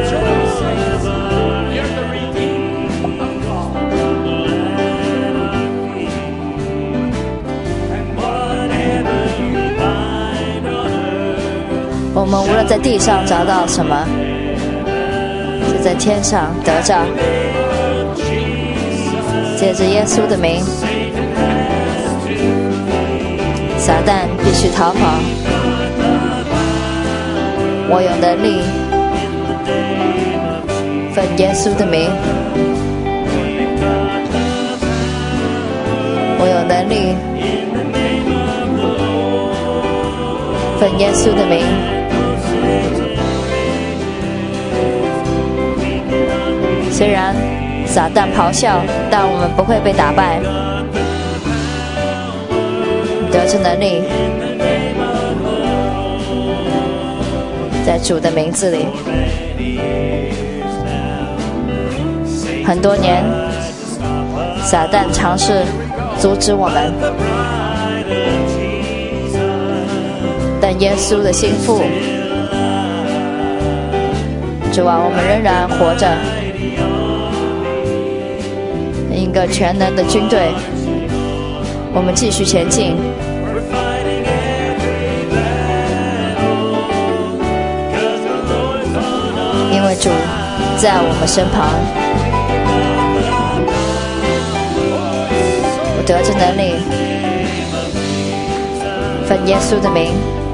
我们无论在地上找到什么，就在天上得着。借着耶稣的名，撒旦必须逃跑。我有能力，奉耶稣的名。我有能力，奉耶稣的名。虽然撒旦咆哮，但我们不会被打败。得着能力，在主的名字里。很多年，撒旦尝试阻止我们，但耶稣的心腹，主啊，我们仍然活着，一个全能的军队，我们继续前进。因为主在我们身旁，我得着能力，奉耶稣的名。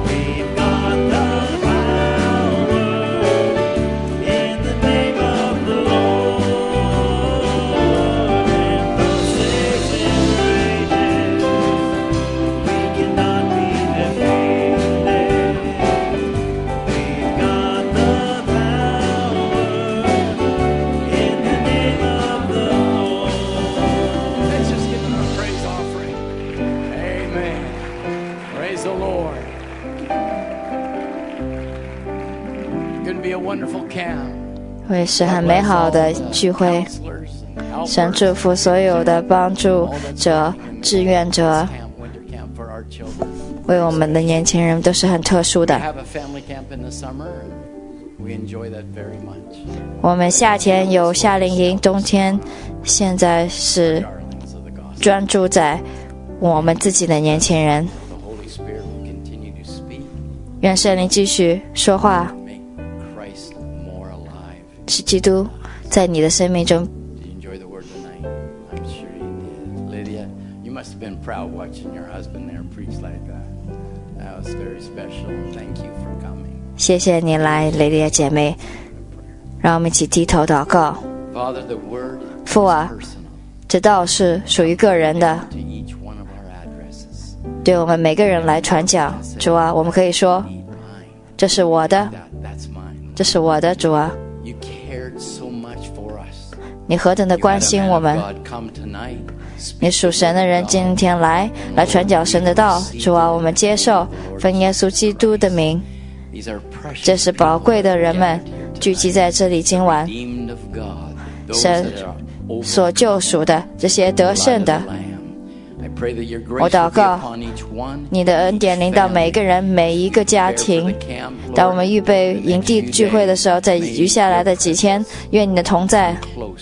会是很美好的聚会，神祝福所有的帮助者、志愿者，为我们的年轻人都是很特殊的。我们夏天有夏令营，冬天现在是专注在我们自己的年轻人。愿圣灵继续说话，使基督在你的生命中。谢谢你来，雷利亚姐妹，让我们一起低头祷告。父啊，这道是属于个人的，对我们每个人来传讲。主啊，我们可以说，这是我的，这是我的。主啊，你何等的关心我们，你属神的人今天来传讲神的道。主啊，我们接受，奉耶稣基督的名。这是宝贵的人们聚集在这里今晚，神所救赎的这些得胜的，我祷告你的恩典临到每一个人每一个家庭。当我们预备营地聚会的时候，在余下来的几天，愿你的同在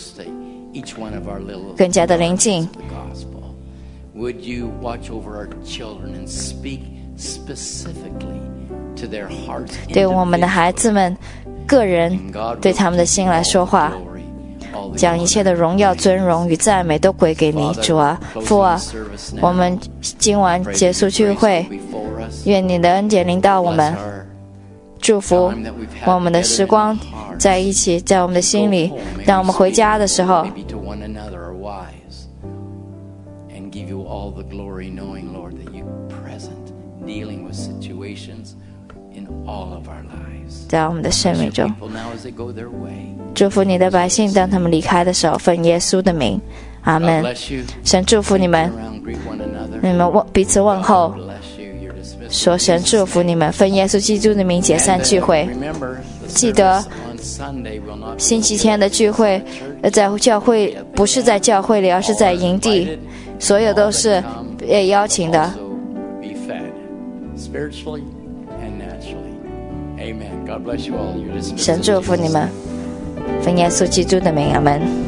更加的临近。 对我们的孩子们个人对他们的心来说话，将一切的荣耀、尊荣与赞美都归给你，主啊，父啊，我们今晚结束聚会，愿你的恩典临到我们，祝福我们的时光在一起，在我们的心里，当我们回家的时候，在我们的生命中，祝福你的百姓，当他们离开的时候，奉耶稣的名，阿们。神祝福你们，你们彼此问候，说神祝福你们，奉耶稣基督的名解散聚会。记得星期天的聚会在教会，不是在教会里，而是在营地，所有都是被邀请的。神祝福你们，奉耶稣基督的名，阿们。